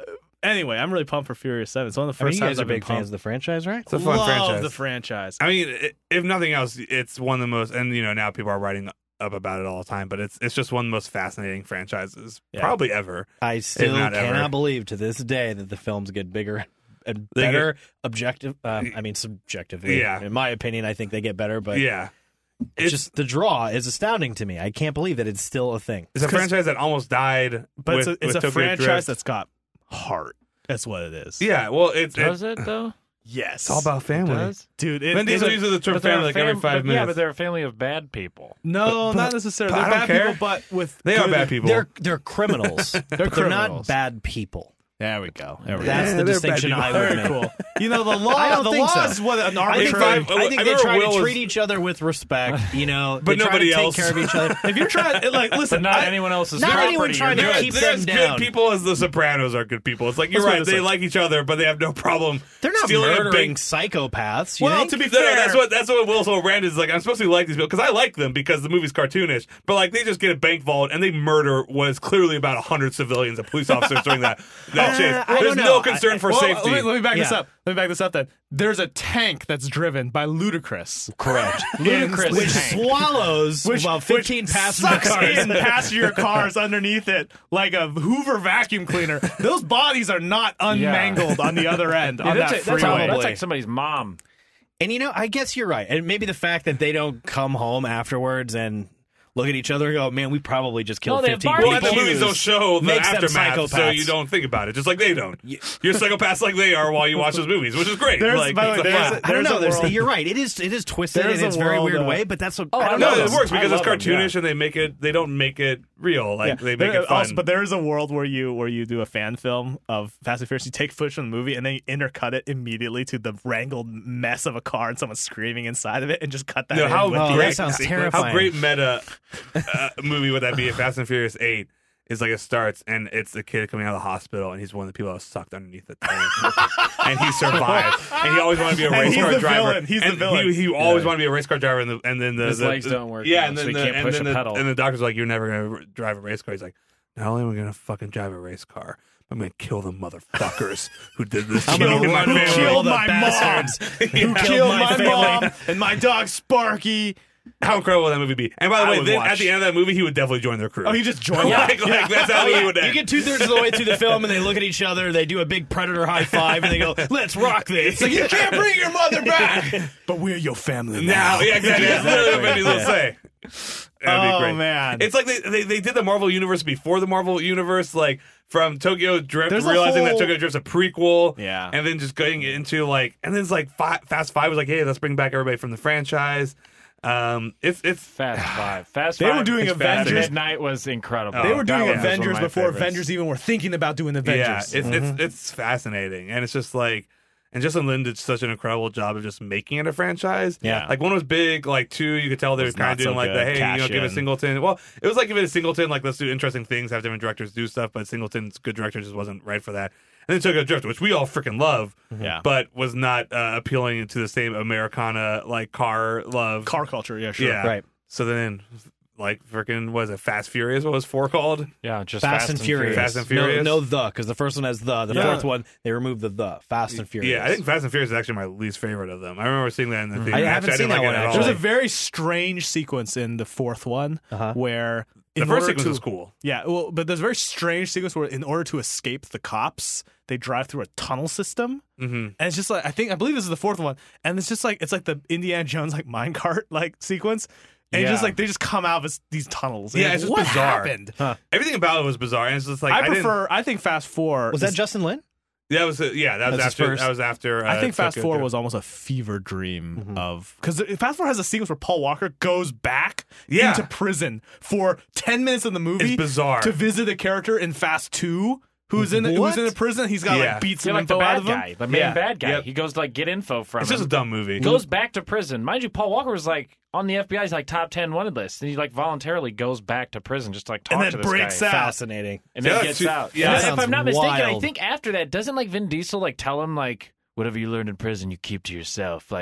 anyway, I'm really pumped for Furious Seven. It's one of the I mean, first you times guys are I've been big fans pumped. of the franchise, right? It's a fun Love franchise. the franchise. I mean, i- if nothing else, it's one of the most, and you know, now people are writing up about it all the time. But it's it's just one of the most fascinating franchises Yeah. probably ever. I still not cannot ever. believe to this day that the films get bigger and They better. Objective, um, I mean, subjectively. Yeah. In my opinion, I think they get better, but Yeah, it's just the draw is astounding to me. I can't believe that it's still a thing. it's a franchise that almost died. But with, it's a, it's with a Tokyo franchise Drift. that's got heart. That's what it is. Yeah, well, it's Does it, it though? Yes. it's all about family. Does? dude. It, Vin it- Diesel uses the term But they're family a like every fam- five but, minutes. Yeah, but they're a family of bad people. no, but- not necessarily. but They're I don't bad care. people, but with They are good- bad people. They're they're criminals. They're but They're not criminals. bad people. There we go. There we That's Yeah, the they're distinction bad I people. would go. make. Very cool. You know the law. I don't the think law so. is what an I think, If they, arbitrary. I- I think I they remember try Will to was- treat each other with respect. You know, But they try nobody to take else. care of each other. If you're trying, like, listen, But not I- anyone else's Not property. anyone trying you're to There- good. keep there's them good down. people as the Sopranos are good people. It's like you're That's what right; it they is. like each other, but they have no problem. They're not stealing a murdering bank. psychopaths. You Well, think? to be No, no, fair, that's what that's what Will Rand is like. I'm supposed to like these people because I like them because the movie's cartoonish. But like they just get a bank vault and they murder what is clearly about a hundred civilians and police officers during that that Uh, chase. I There's don't know. no concern I- for well, safety. Let me, let me back this Yeah. up. Let me back this up. Then there's a tank that's driven by Ludacris. Correct. Ludicrous Which tank. swallows about fifteen which passenger sucks cars. in passenger cars underneath it like a Hoover vacuum cleaner. Those bodies are not unmangled on the other end Yeah, on that's, that like, that's, freeway. like, that's like somebody's mom. And you know, I guess you're right. And maybe the fact that they don't come home afterwards and look at each other and go, man, we probably just killed No, they have fifteen barbecues. well, and the people. movies don't show the Makes them aftermath, so psychopaths. you don't think about it. Just like they don't. You're psychopaths like they are while you watch those movies, which is great. There's- like, by the way, it's a there's fun- a- I don't know. a There's, world- you're right. It is it is twisted There's in a its very world, weird uh, way, but that's what Oh, I I don't no, know. it works I because it's love them, cartoonish and they make it. They don't make it real. Like they make There- it fun. also- but there is a world where you where you do a fan film of Fast and Furious. You take footage from the movie and then you intercut it immediately to the wrangled mess of a car and someone screaming inside of it, and just cut that. No, in how with Oh, the that great! sounds sequence. terrifying. How great meta uh, movie would that be if Fast and Furious eight is like it starts and it's the kid coming out of the hospital and he's one of the people that was sucked underneath the tank and he survived and he always wanted to be a And race he's car the driver. villain. He's the and villain. He, he always wanted to be a race car driver and, the, and then the His the- legs the- don't work Yeah, now, and so then he the, can't and push then a the, pedal. and the doctor's like, "You're never gonna drive a race car." He's like, "Not only am I gonna fucking drive a race car, I'm gonna kill the motherfuckers who did this to I'm me gonna and my run and family." kill Killed the my bastards mom. who Who killed killed my my family. mom and my dog Sparky. How incredible would that movie be? And by the I way, would then watch. at the end of that movie, he would definitely join their crew. Oh, he just joined. like, like, that's how he would end. You get two thirds of the way through the film, and they look at each other. They do a big predator high five, and they go, "Let's rock this!" Like, you can't bring your mother back, but we're your family now. now, yeah, exactly. That's literally what Vin Diesel Yeah. say. That'd be Oh, great. man. It's like they, they they did the Marvel universe before the Marvel universe, like from Tokyo Drift, There's a realizing whole- that Tokyo Drift's a prequel, Yeah. and then just going into like, and then it's like fi- Fast Five was like, hey, let's bring back everybody from the franchise. Um, it's it's Fast Five. Fast They were Five. doing Fast Avengers. Midnight was incredible. They were That doing was one of Avengers my before favorites. Avengers even were thinking about doing Avengers. yeah, it's it's it's fascinating, and it's just like. And Justin Lin did such an incredible job of just making it a franchise. Yeah. Like one was big, like two, you could tell they were Was kind not of doing so like the good. hey, Cash you know, give it in. Singleton. Well, it was like give it a Singleton, like let's do interesting things, have different directors do stuff, but Singleton's good director just wasn't right for that. And then Tokyo Drift, which we all freaking love, Yeah. but was not uh, appealing to the same Americana like car love. Car culture, yeah, sure. yeah. Right. So then like freaking was it Fast Furious? What was four called? Yeah, just Fast, and Furious. Fast and Furious? No, no the, because the first one has the. The Yeah. fourth one, they removed the the. Fast and Furious. Yeah, I think Fast and Furious is actually my least favorite of them. I remember seeing that in the theater. I Actually, haven't didn't seen like that it one, at all. actually. There's a very strange sequence in the fourth one Uh-huh. where The in first order sequence to, is cool. Yeah, well, but there's a very strange sequence where, in order to escape the cops, they drive through a tunnel system, Mm-hmm. and it's just like I think I believe this is the fourth one, and it's just like it's like the Indiana Jones like minecart like sequence, and it's just Yeah. like they just come out of this, these tunnels. And Yeah, you're it's like, just what bizarre. happened? Everything about it was bizarre, and it's just like I didn't- prefer. I think Fast Four Was that is- Justin Lin? That was uh, yeah. That was That's his after. first. That was after. Uh, I think Fast Tokyo Four Drift. was almost a fever dream of because Fast Four has a sequence where Paul Walker goes back Yeah. into prison for ten minutes of the movie. It's bizarre. To visit a character in Fast Two who's in who's What? in a prison. He's got to Yeah. like beat Yeah, some like the info out bad of him. guy, the main Yeah. bad guy. Yep. He goes to like get info from It's him. just a dumb movie. Goes back to prison. Mind you, Paul Walker was like on the F B I's like top ten wanted list, and he like voluntarily goes back to prison just to like talk And then to this breaks guy. out. Fascinating. and then Yeah, gets she- out. yeah, And that if sounds I'm not mistaken, I wild. think after that, doesn't like Vin Diesel like tell him like whatever you learned in prison, you keep to yourself. Like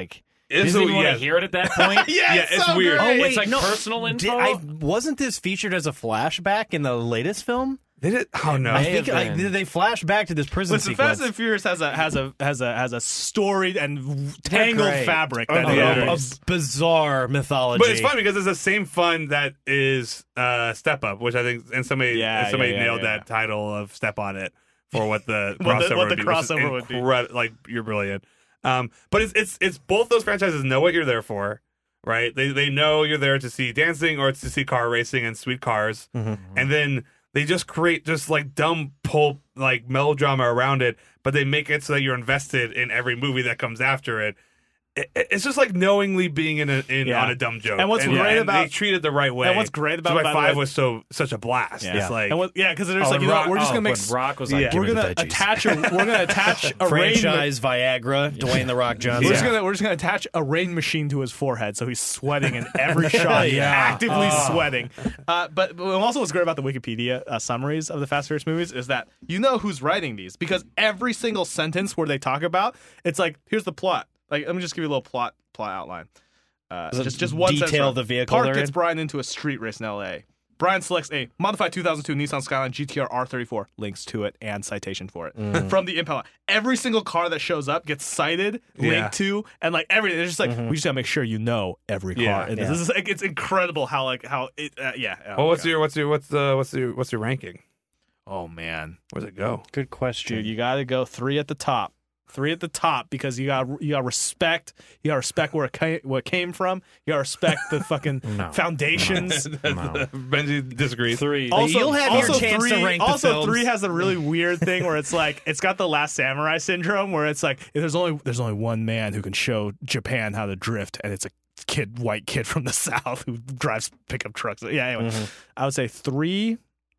He It's doesn't a- even want yeah. to hear it at that point. yeah, Yeah, it's so weird. great. Oh, wait, It's like no. personal Did info. I, wasn't this featured as a flashback in the latest film? They did. Oh no. I May think have I, been. they flash back to this prison Listen, sequence. Fast and Furious has a has a has a has a storied and tangled great. fabric Oh, that no, it yeah. a, a is. bizarre mythology. But it's fun because it's the same fun that is uh, Step Up, which I think, and somebody, Yeah, and somebody yeah, yeah, nailed yeah. that title of Step on it for what the What the- crossover what the would be. which is crossover would be. incred- Like you're brilliant. Um, but it's it's it's both those franchises know what you're there for, right? They they know you're there to see dancing or to see car racing and sweet cars, and then they just create just like dumb pulp like melodrama around it, but they make it so that you're invested in every movie that comes after it. It- it's just like knowingly being in a in Yeah. on a dumb joke. And what's great about- they treat it the right way. and what's great about That's it, why by the five way- was so such a blast. Yeah. It's like and what, yeah, because there's Oh, like and you know Rock, what, we're just oh, gonna make when Rock was like, Yeah. give we're me the gonna veggies. attach a we're gonna attach a rain franchise Viagra, Dwayne the Rock Johnson. We're just Yeah. gonna we're just gonna attach a rain machine to his forehead, so he's sweating in every shot. He's Yeah. actively Oh. sweating. Uh, but, but also, what's great about the Wikipedia uh, summaries of the Fast and Furious movies is that you know who's writing these because every single sentence where they talk about it's like here's the plot. Like let me just give you a little plot plot outline. Uh, Does it just just one detail sentence. the vehicle Park they're gets in? Brian into a street race in L A. Brian selects a modified two thousand two Nissan Skyline G T R R thirty-four, links to it and citation for it Mm. from the impound lot. Every single car that shows up gets cited, linked Yeah. to, and like everything. It's just like we just gotta make sure you know every car. Yeah. in this. Yeah. This is like it's incredible how like how it uh, yeah. Oh, well, what's God. your what's your what's the what's your what's your ranking? oh man, Where's it go? Good question. dude, you gotta go three at the top. Three at the top because you got you got respect. You got to respect where it came, where it came from. You got to respect the fucking No. foundations. No. Benji disagrees. Three. Also, You'll have your also chance to three, rank the Also, films. three has a really weird thing where it's like it's got the Last Samurai syndrome, where it's like there's only there's only one man who can show Japan how to drift, and it's a kid, white kid from the South who drives pickup trucks. Yeah, anyway, Mm-hmm. I would say three,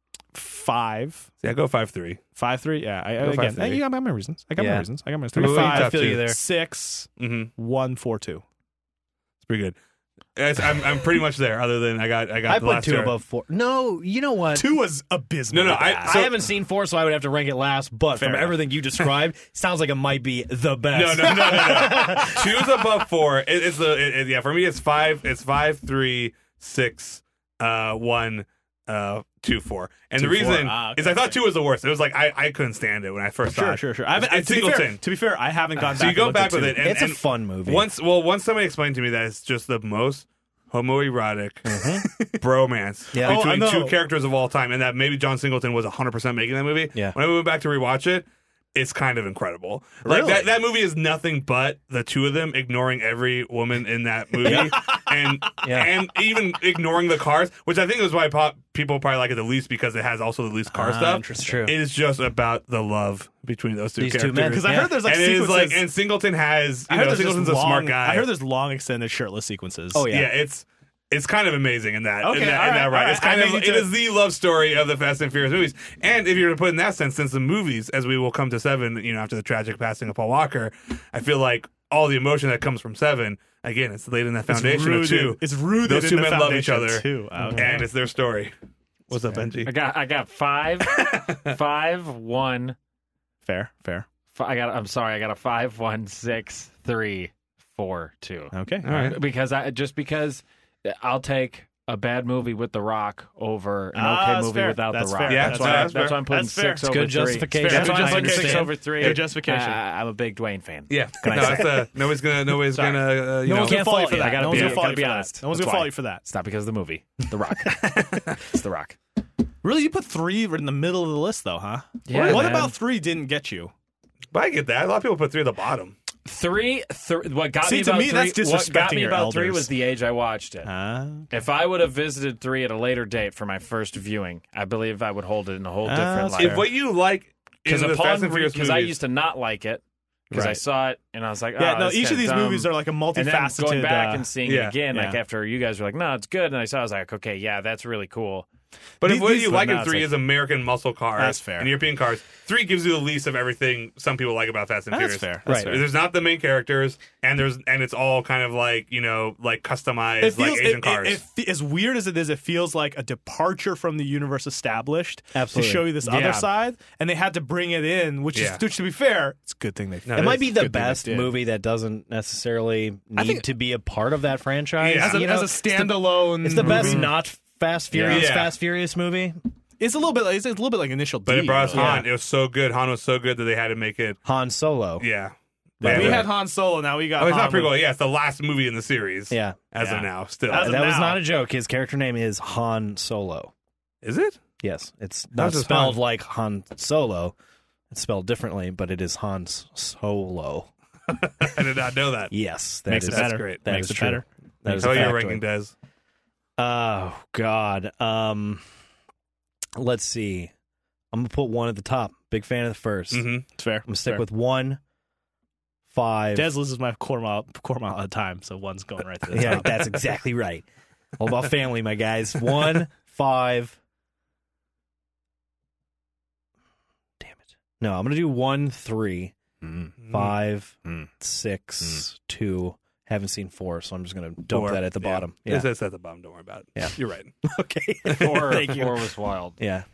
five, Yeah, go five three. five, three. Yeah, I, Go again, five, three. I, I got my reasons. I got Yeah. my reasons. I got my Three, three, five, five, I feel you there. six, Mm-hmm. one, four, two. It's pretty good. It's, I'm I'm pretty much there. Other than I got I got I the put last two Terror. above four. No, you know what? Two was abysmal. No, no, I- bad. so- I haven't seen four, so I would have to rank it last. But Fair from enough. everything you described, sounds like it might be the best. No, no, no, no, no. Two's above four. It, it's the it, it- yeah. For me, it's five. It's five, three, six, uh, one, uh, two, four. And Two, the reason four. Ah, okay, is I thought okay. two was the worst. It was like I, I couldn't stand it when I first saw Sure, it. sure, sure. I haven't. It's to, be fair, Singleton. to be fair, I haven't gone So back. you go and looked back at with two. it, and, It's a and fun movie. Once, well, once somebody explained to me that it's just the most homoerotic bromance Yeah. Oh, I between know. two characters of all time, and that maybe John Singleton was one hundred percent making that movie. Yeah. When I went back to rewatch it, it's kind of incredible. Like Really? that, that movie is nothing but the two of them ignoring every woman in that movie, and Yeah. and even ignoring the cars, which I think is why pop, people probably like it the least because it has also the least car Ah, stuff. interesting. True. It is just about the love between those two These two characters. men. Because I Yeah. heard there's like and it is sequences. like, and Singleton has, I you heard know, there's just Singleton's a long, smart guy. I heard there's long extended shirtless sequences. Oh, yeah. Yeah, it's it's kind of amazing in that. Okay, in that, all in that right, right. all It's right. kind I of may it need to- is the love story of the Fast and Furious movies. And if you're to put it in that sense, since the movies, as we will come to seven, you know, after the tragic passing of Paul Walker, I feel like all the emotion that comes from seven, again, it's laid in that It's foundation rooted, of two. It's rooted Those in two the men love each foundation other, too. Okay. and it's their story. What's up, Benji? I got I got five, five, one. Fair, fair. F- I got. I'm sorry. I got a five, one, six, three, four, two. Okay, All right. Because I just because I'll take a bad movie with The Rock over an Ah, okay that's movie fair. without That's The Rock. fair. Yeah, that's, that's why. fair. That's, That's why I'm fair. putting That's fair. six It's over good three. justification. Fair. That's why I'm Good putting six justification. over three. Good justification. Uh, I'm a big Dwayne fan. Yeah, Can I no, say? that's uh, nobody's gonna nobody's Sorry. gonna uh, you No know. one's gonna Can't fault you fault for you. that. I gotta no one's be- gonna fault gotta you be for that. honest. No one's That's gonna fault why. you for that. It's not because of the movie. The Rock. It's The Rock. Really, you put three in the middle of the list, though, huh? Yeah, What man. about three didn't get you? But I get that. A lot of people put three at the bottom. Three, th- what got See, me to about me, three, that's what got disrespecting me your about three elders. was the age I watched it. Uh, If I would have visited three at a later date for my first viewing, I believe I would hold it in a whole Ah, different that's light. fair. If what you like in Because the upon Fast and Furious because movies, I used to not like it because I Right. saw it and I was like, yeah, oh, no. this Each of kinda these dumb. movies are like a And multifaceted. then going back uh, and seeing yeah, it again, like yeah. after you guys were like, no, it's good, and I saw, it, I was like, okay, yeah, that's really cool. But if These- what these- you like in no, it's three like- is American muscle cars That's fair. and European cars, three gives you the least of everything some people like about Fast and That's Furious. fair. That's Right. fair. There's not the main characters, and there's and it's all kind of like you know like customized It feels like Asian it, cars. It, it, fe- as weird as it is, it feels like a departure from the universe established Absolutely. to show you this Yeah. other side, and they had to bring it in, which Yeah. is, which to be fair, it's a good thing they. No, It it might is. be the Good thing they best did. movie that doesn't necessarily I need think- to be a part of that franchise. Yeah. as a, You know, as a standalone. it's the best movie. not Fast Furious, Yeah. Fast Furious movie. It's a little bit. Like, it's a little bit like Initial D. but it brought us though. Han. It was so good. Han was so good that they had to make it. Han Solo. Yeah. Like, They we had had to- Han Solo. Now we got. Oh, it's Han not prequel. with- Yeah, it's the last movie in the series. Yeah. As Yeah. of now, still. As of That was now. not a joke. His character name is Han Solo. Is it? Yes, it's How's not it spelled spelled? like Han Solo. It's spelled differently, but it is Han Solo. I did not know that. Yes, that Makes is it better. That's great. That Makes is it true. better. That is How a are you factoid. ranking, Des? Oh God. Um, let's see. I'm gonna put one at the top. Big fan of the 1st Mm-hmm. It's fair. I'm gonna stick with one, five. Des loses my quarter mile quarter mile at a time, so one's going right to the Yeah, top. that's exactly right. All about family, my guys. One, five. Damn it. No, I'm gonna do one, three, Mm. five, Mm. six, two. Haven't seen four, so I'm just gonna dump Four. that at the Yeah. bottom. It's, Yeah. it's at the bottom. Don't worry about it. Yeah. You're right. Okay. Four, Thank you. four was wild. Yeah.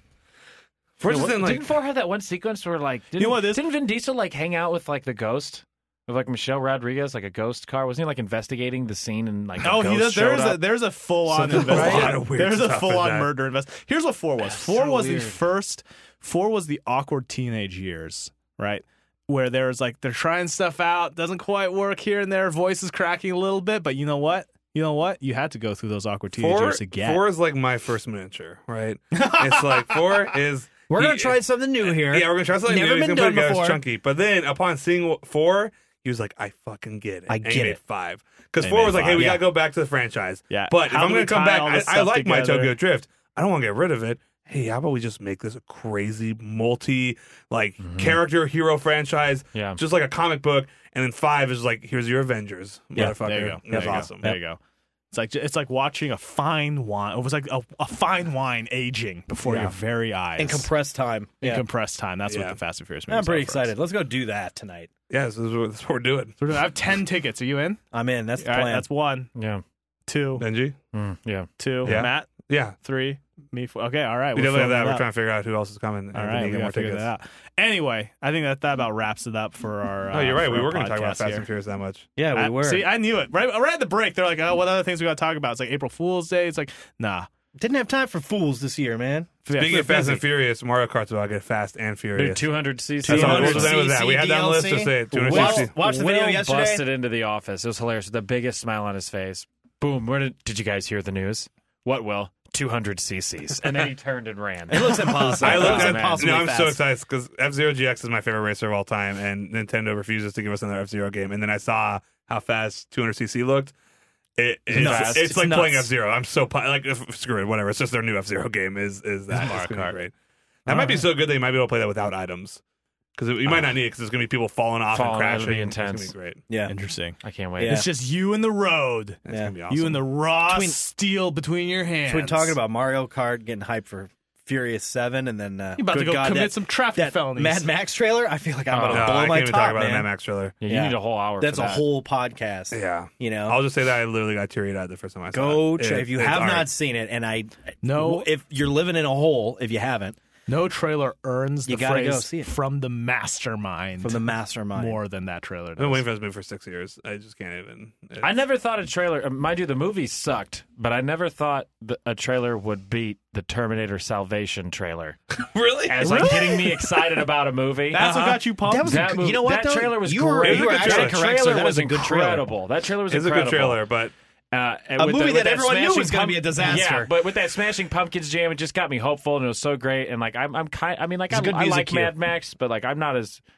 Four just What- didn't, like, didn't four have that one sequence where like didn't, know what it is? didn't Vin Diesel like hang out with like the ghost of like Michelle Rodriguez, like a ghost car? Wasn't he like investigating the scene and like a Oh, ghost he does. showed There's a up? there's a full on Something- a lot investigation. of weird There's a stuff full in on that. murder invest. Here's what four was. That's Four so was weird. the first. Four was the awkward teenage years, right? Where there's like they're trying stuff out, doesn't quite work here and there. Voice is cracking a little bit, but you know what? You know what? You had to go through those awkward teenage Four, years to get. four is like my first miniature, right? It's like four is We're gonna he- try something new here. Yeah, we're gonna try something Never new. He's been gonna put done it together, it's before. chunky. But then upon seeing four, he was like, "I fucking get it." I And he get made it. five because They four made was like, "Hey, five, we yeah. gotta go back to the franchise." Yeah. But How if I'm do we gonna come tie back, all I, this I stuff like my together? Tokyo Drift. I don't want to get rid of it. Hey, how about we just make this a crazy multi like character hero franchise? Yeah. just like a comic book. And then five is like, here's your Avengers, Yeah, motherfucker. There you go. That's there you awesome. Go. There you go. It's like it's like watching a fine wine. It was like a, a fine wine aging before Yeah. your very eyes In compressed time. in Yeah. compressed time. That's Yeah. what the Fast and Furious movies I'm pretty are for us. excited. Let's go do that tonight. Yeah, this is what, this is what we're doing. So I have ten tickets. Are you in? I'm in. That's the All right, plan. that's one, Yeah. two, Benji? Mm, yeah. two. Yeah. Matt, Yeah. three, me, four. Okay, all right. We we're definitely have filling that. it We're up. trying to figure out who else is coming. All and right, need we to get gotta more figure tickets. that out. Anyway, I think that that about wraps it up for our. Oh, you're uh, right. for We our were going to talk about podcast Fast here. and Furious that much. yeah, we I- were. See, I knew it. Right, right at the break, they're like, "Oh, what other things we got to talk about?" It's like April Fool's Day. It's like, nah. Didn't have time for fools this year, man. Speaking Yeah, of Fast busy. and Furious, Mario Kart's about to get Fast and Dude, Furious. two hundred c c. That's all. two hundred We'll end with that. We had that on the list to D L C. say it. two hundred Watch, sixty. watch the video Will yesterday. busted into the office. It was hilarious. The biggest smile on his face. Boom. Where did did you guys hear the news? What, Will? two hundred cc's. And then he turned and ran. It looks impossible. I Oh, looked man. at impossibly no, I'm fast. so excited because F Zero G X is my favorite racer of all time, and Nintendo refuses to give us another F Zero game. And then I saw how fast two hundred c c looked. It, it's, nuts. it's, It's like nuts. playing F Zero. I'm so pu- like if, screw it, whatever. It's just their new F Zero game. Is is that Mario it's gonna be Kart. great? That might be so good that you might be able to play that without items because you might not need it because there's gonna be people falling off Falling, and it'll crashing. be It's gonna intense. be great. Yeah. Interesting. I can't wait. Yeah. It's just you and the road. It's Yeah. gonna be awesome. You and the raw Between- steel between your hands. So we're talking about Mario Kart getting hyped for Furious seven, and then uh, You're about good to go God, commit that, some traffic that felonies. Mad Max trailer. I feel like I'm Oh, gonna No, blow I my can't even top, talk about man. the Mad Max trailer. Yeah, you Yeah. need a whole hour That's for a that. whole podcast. Yeah, You know, I'll just say that I literally got teary eyed the first time I saw go it. check It- if you it's have art. not seen it, and I No. if you're living in a hole, if you haven't, No trailer earns the You gotta go phrase see it. from the mastermind from the mastermind. more than that trailer I've been does. waiting for this movie for six years. I just can't even. it's- I never thought a trailer, uh, mind you, the movie sucked, but I never thought the, a trailer would beat the Terminator Salvation trailer. really. As like getting me excited about a movie. That's what got you pumped? That was a That good- movie, you know what, that though? trailer was You were- great. you were that actually correct, so trailer that was was a good trailer. incredible. That trailer was It's a incredible. good trailer, but Uh, and A with movie the, with that everyone knew Smashing was gonna be a disaster. Yeah, but with that Smashing Pumpkins jam, it just got me hopeful, and it was so great. And like I'm, I'm kind. I mean, like It's I, a good I music like cue. Mad Max, but like I'm not as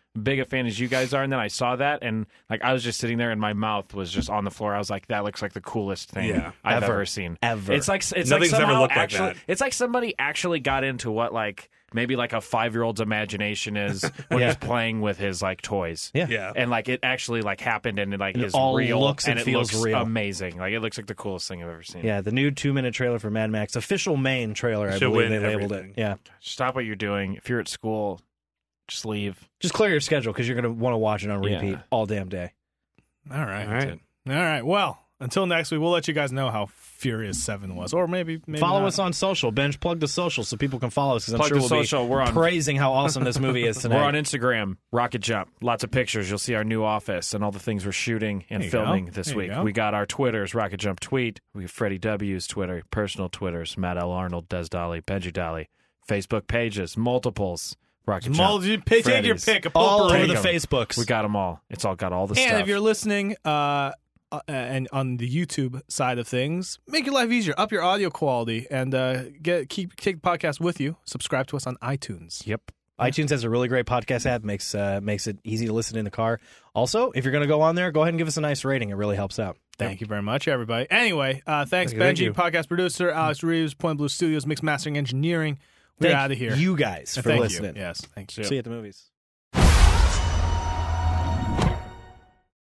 big a fan as you guys are, and then I saw that, and like I was just sitting there, and my mouth was just on the floor. I was like, "That looks like the coolest thing Yeah. I've Ever. ever seen." Ever. It's like it's Nothing's like ever somehow looked like actually, that. It's like somebody actually got into what like maybe like a five year old's imagination is when Yeah. he's playing with his like toys. Yeah. Yeah. And like it actually like happened and it like And it is all real looks and it feels looks real. amazing. Like it looks like the coolest thing I've ever seen. Yeah, the new two-minute trailer for Mad Max, official main trailer, I Should believe they win labeled everything. it. Yeah. Stop what you're doing. If you're at school, just leave. Just clear your schedule because you're going to want to watch it on repeat Yeah. all damn day. All right. All right. All right. Well, until next week, we'll let you guys know how Furious seven was. Or maybe, maybe Follow not. us on social. Benj, plug the social so people can follow us because I'm Plug sure the we'll social. be We're on- praising how awesome this movie is tonight. We're on Instagram, Rocket Jump. Lots of pictures. You'll see our new office and all the things we're shooting and There you filming go. this There you week. go. We got our Twitters, Rocket Jump Tweet. We have Freddie W's Twitter, personal Twitters, Matt L. Arnold, Des Dolly, Benji Dolly. Facebook pages, multiples, Rocket Mul- Jump. you pick- take your Freddy's. pick. A all over potpourri. the Facebooks. We got them all. It's all got all the And stuff. if you're listening, uh, uh, and on the YouTube side of things, make your life easier. Up your audio quality and uh, get keep take the podcast with you. Subscribe to us on iTunes. Yep. iTunes has a really great podcast app. makes uh, makes it easy to listen in the car. Also, if you're going to go on there, go ahead and give us a nice rating. It really helps out. Thank you very much, everybody. Anyway, uh, thanks, Thank you, thank Benji, you. podcast producer, Alex Reeves, Point Blue Studios, mix mastering engineering. We're Thank out of here. You guys And for thank listening. you. Yes, thank you. See you at the movies.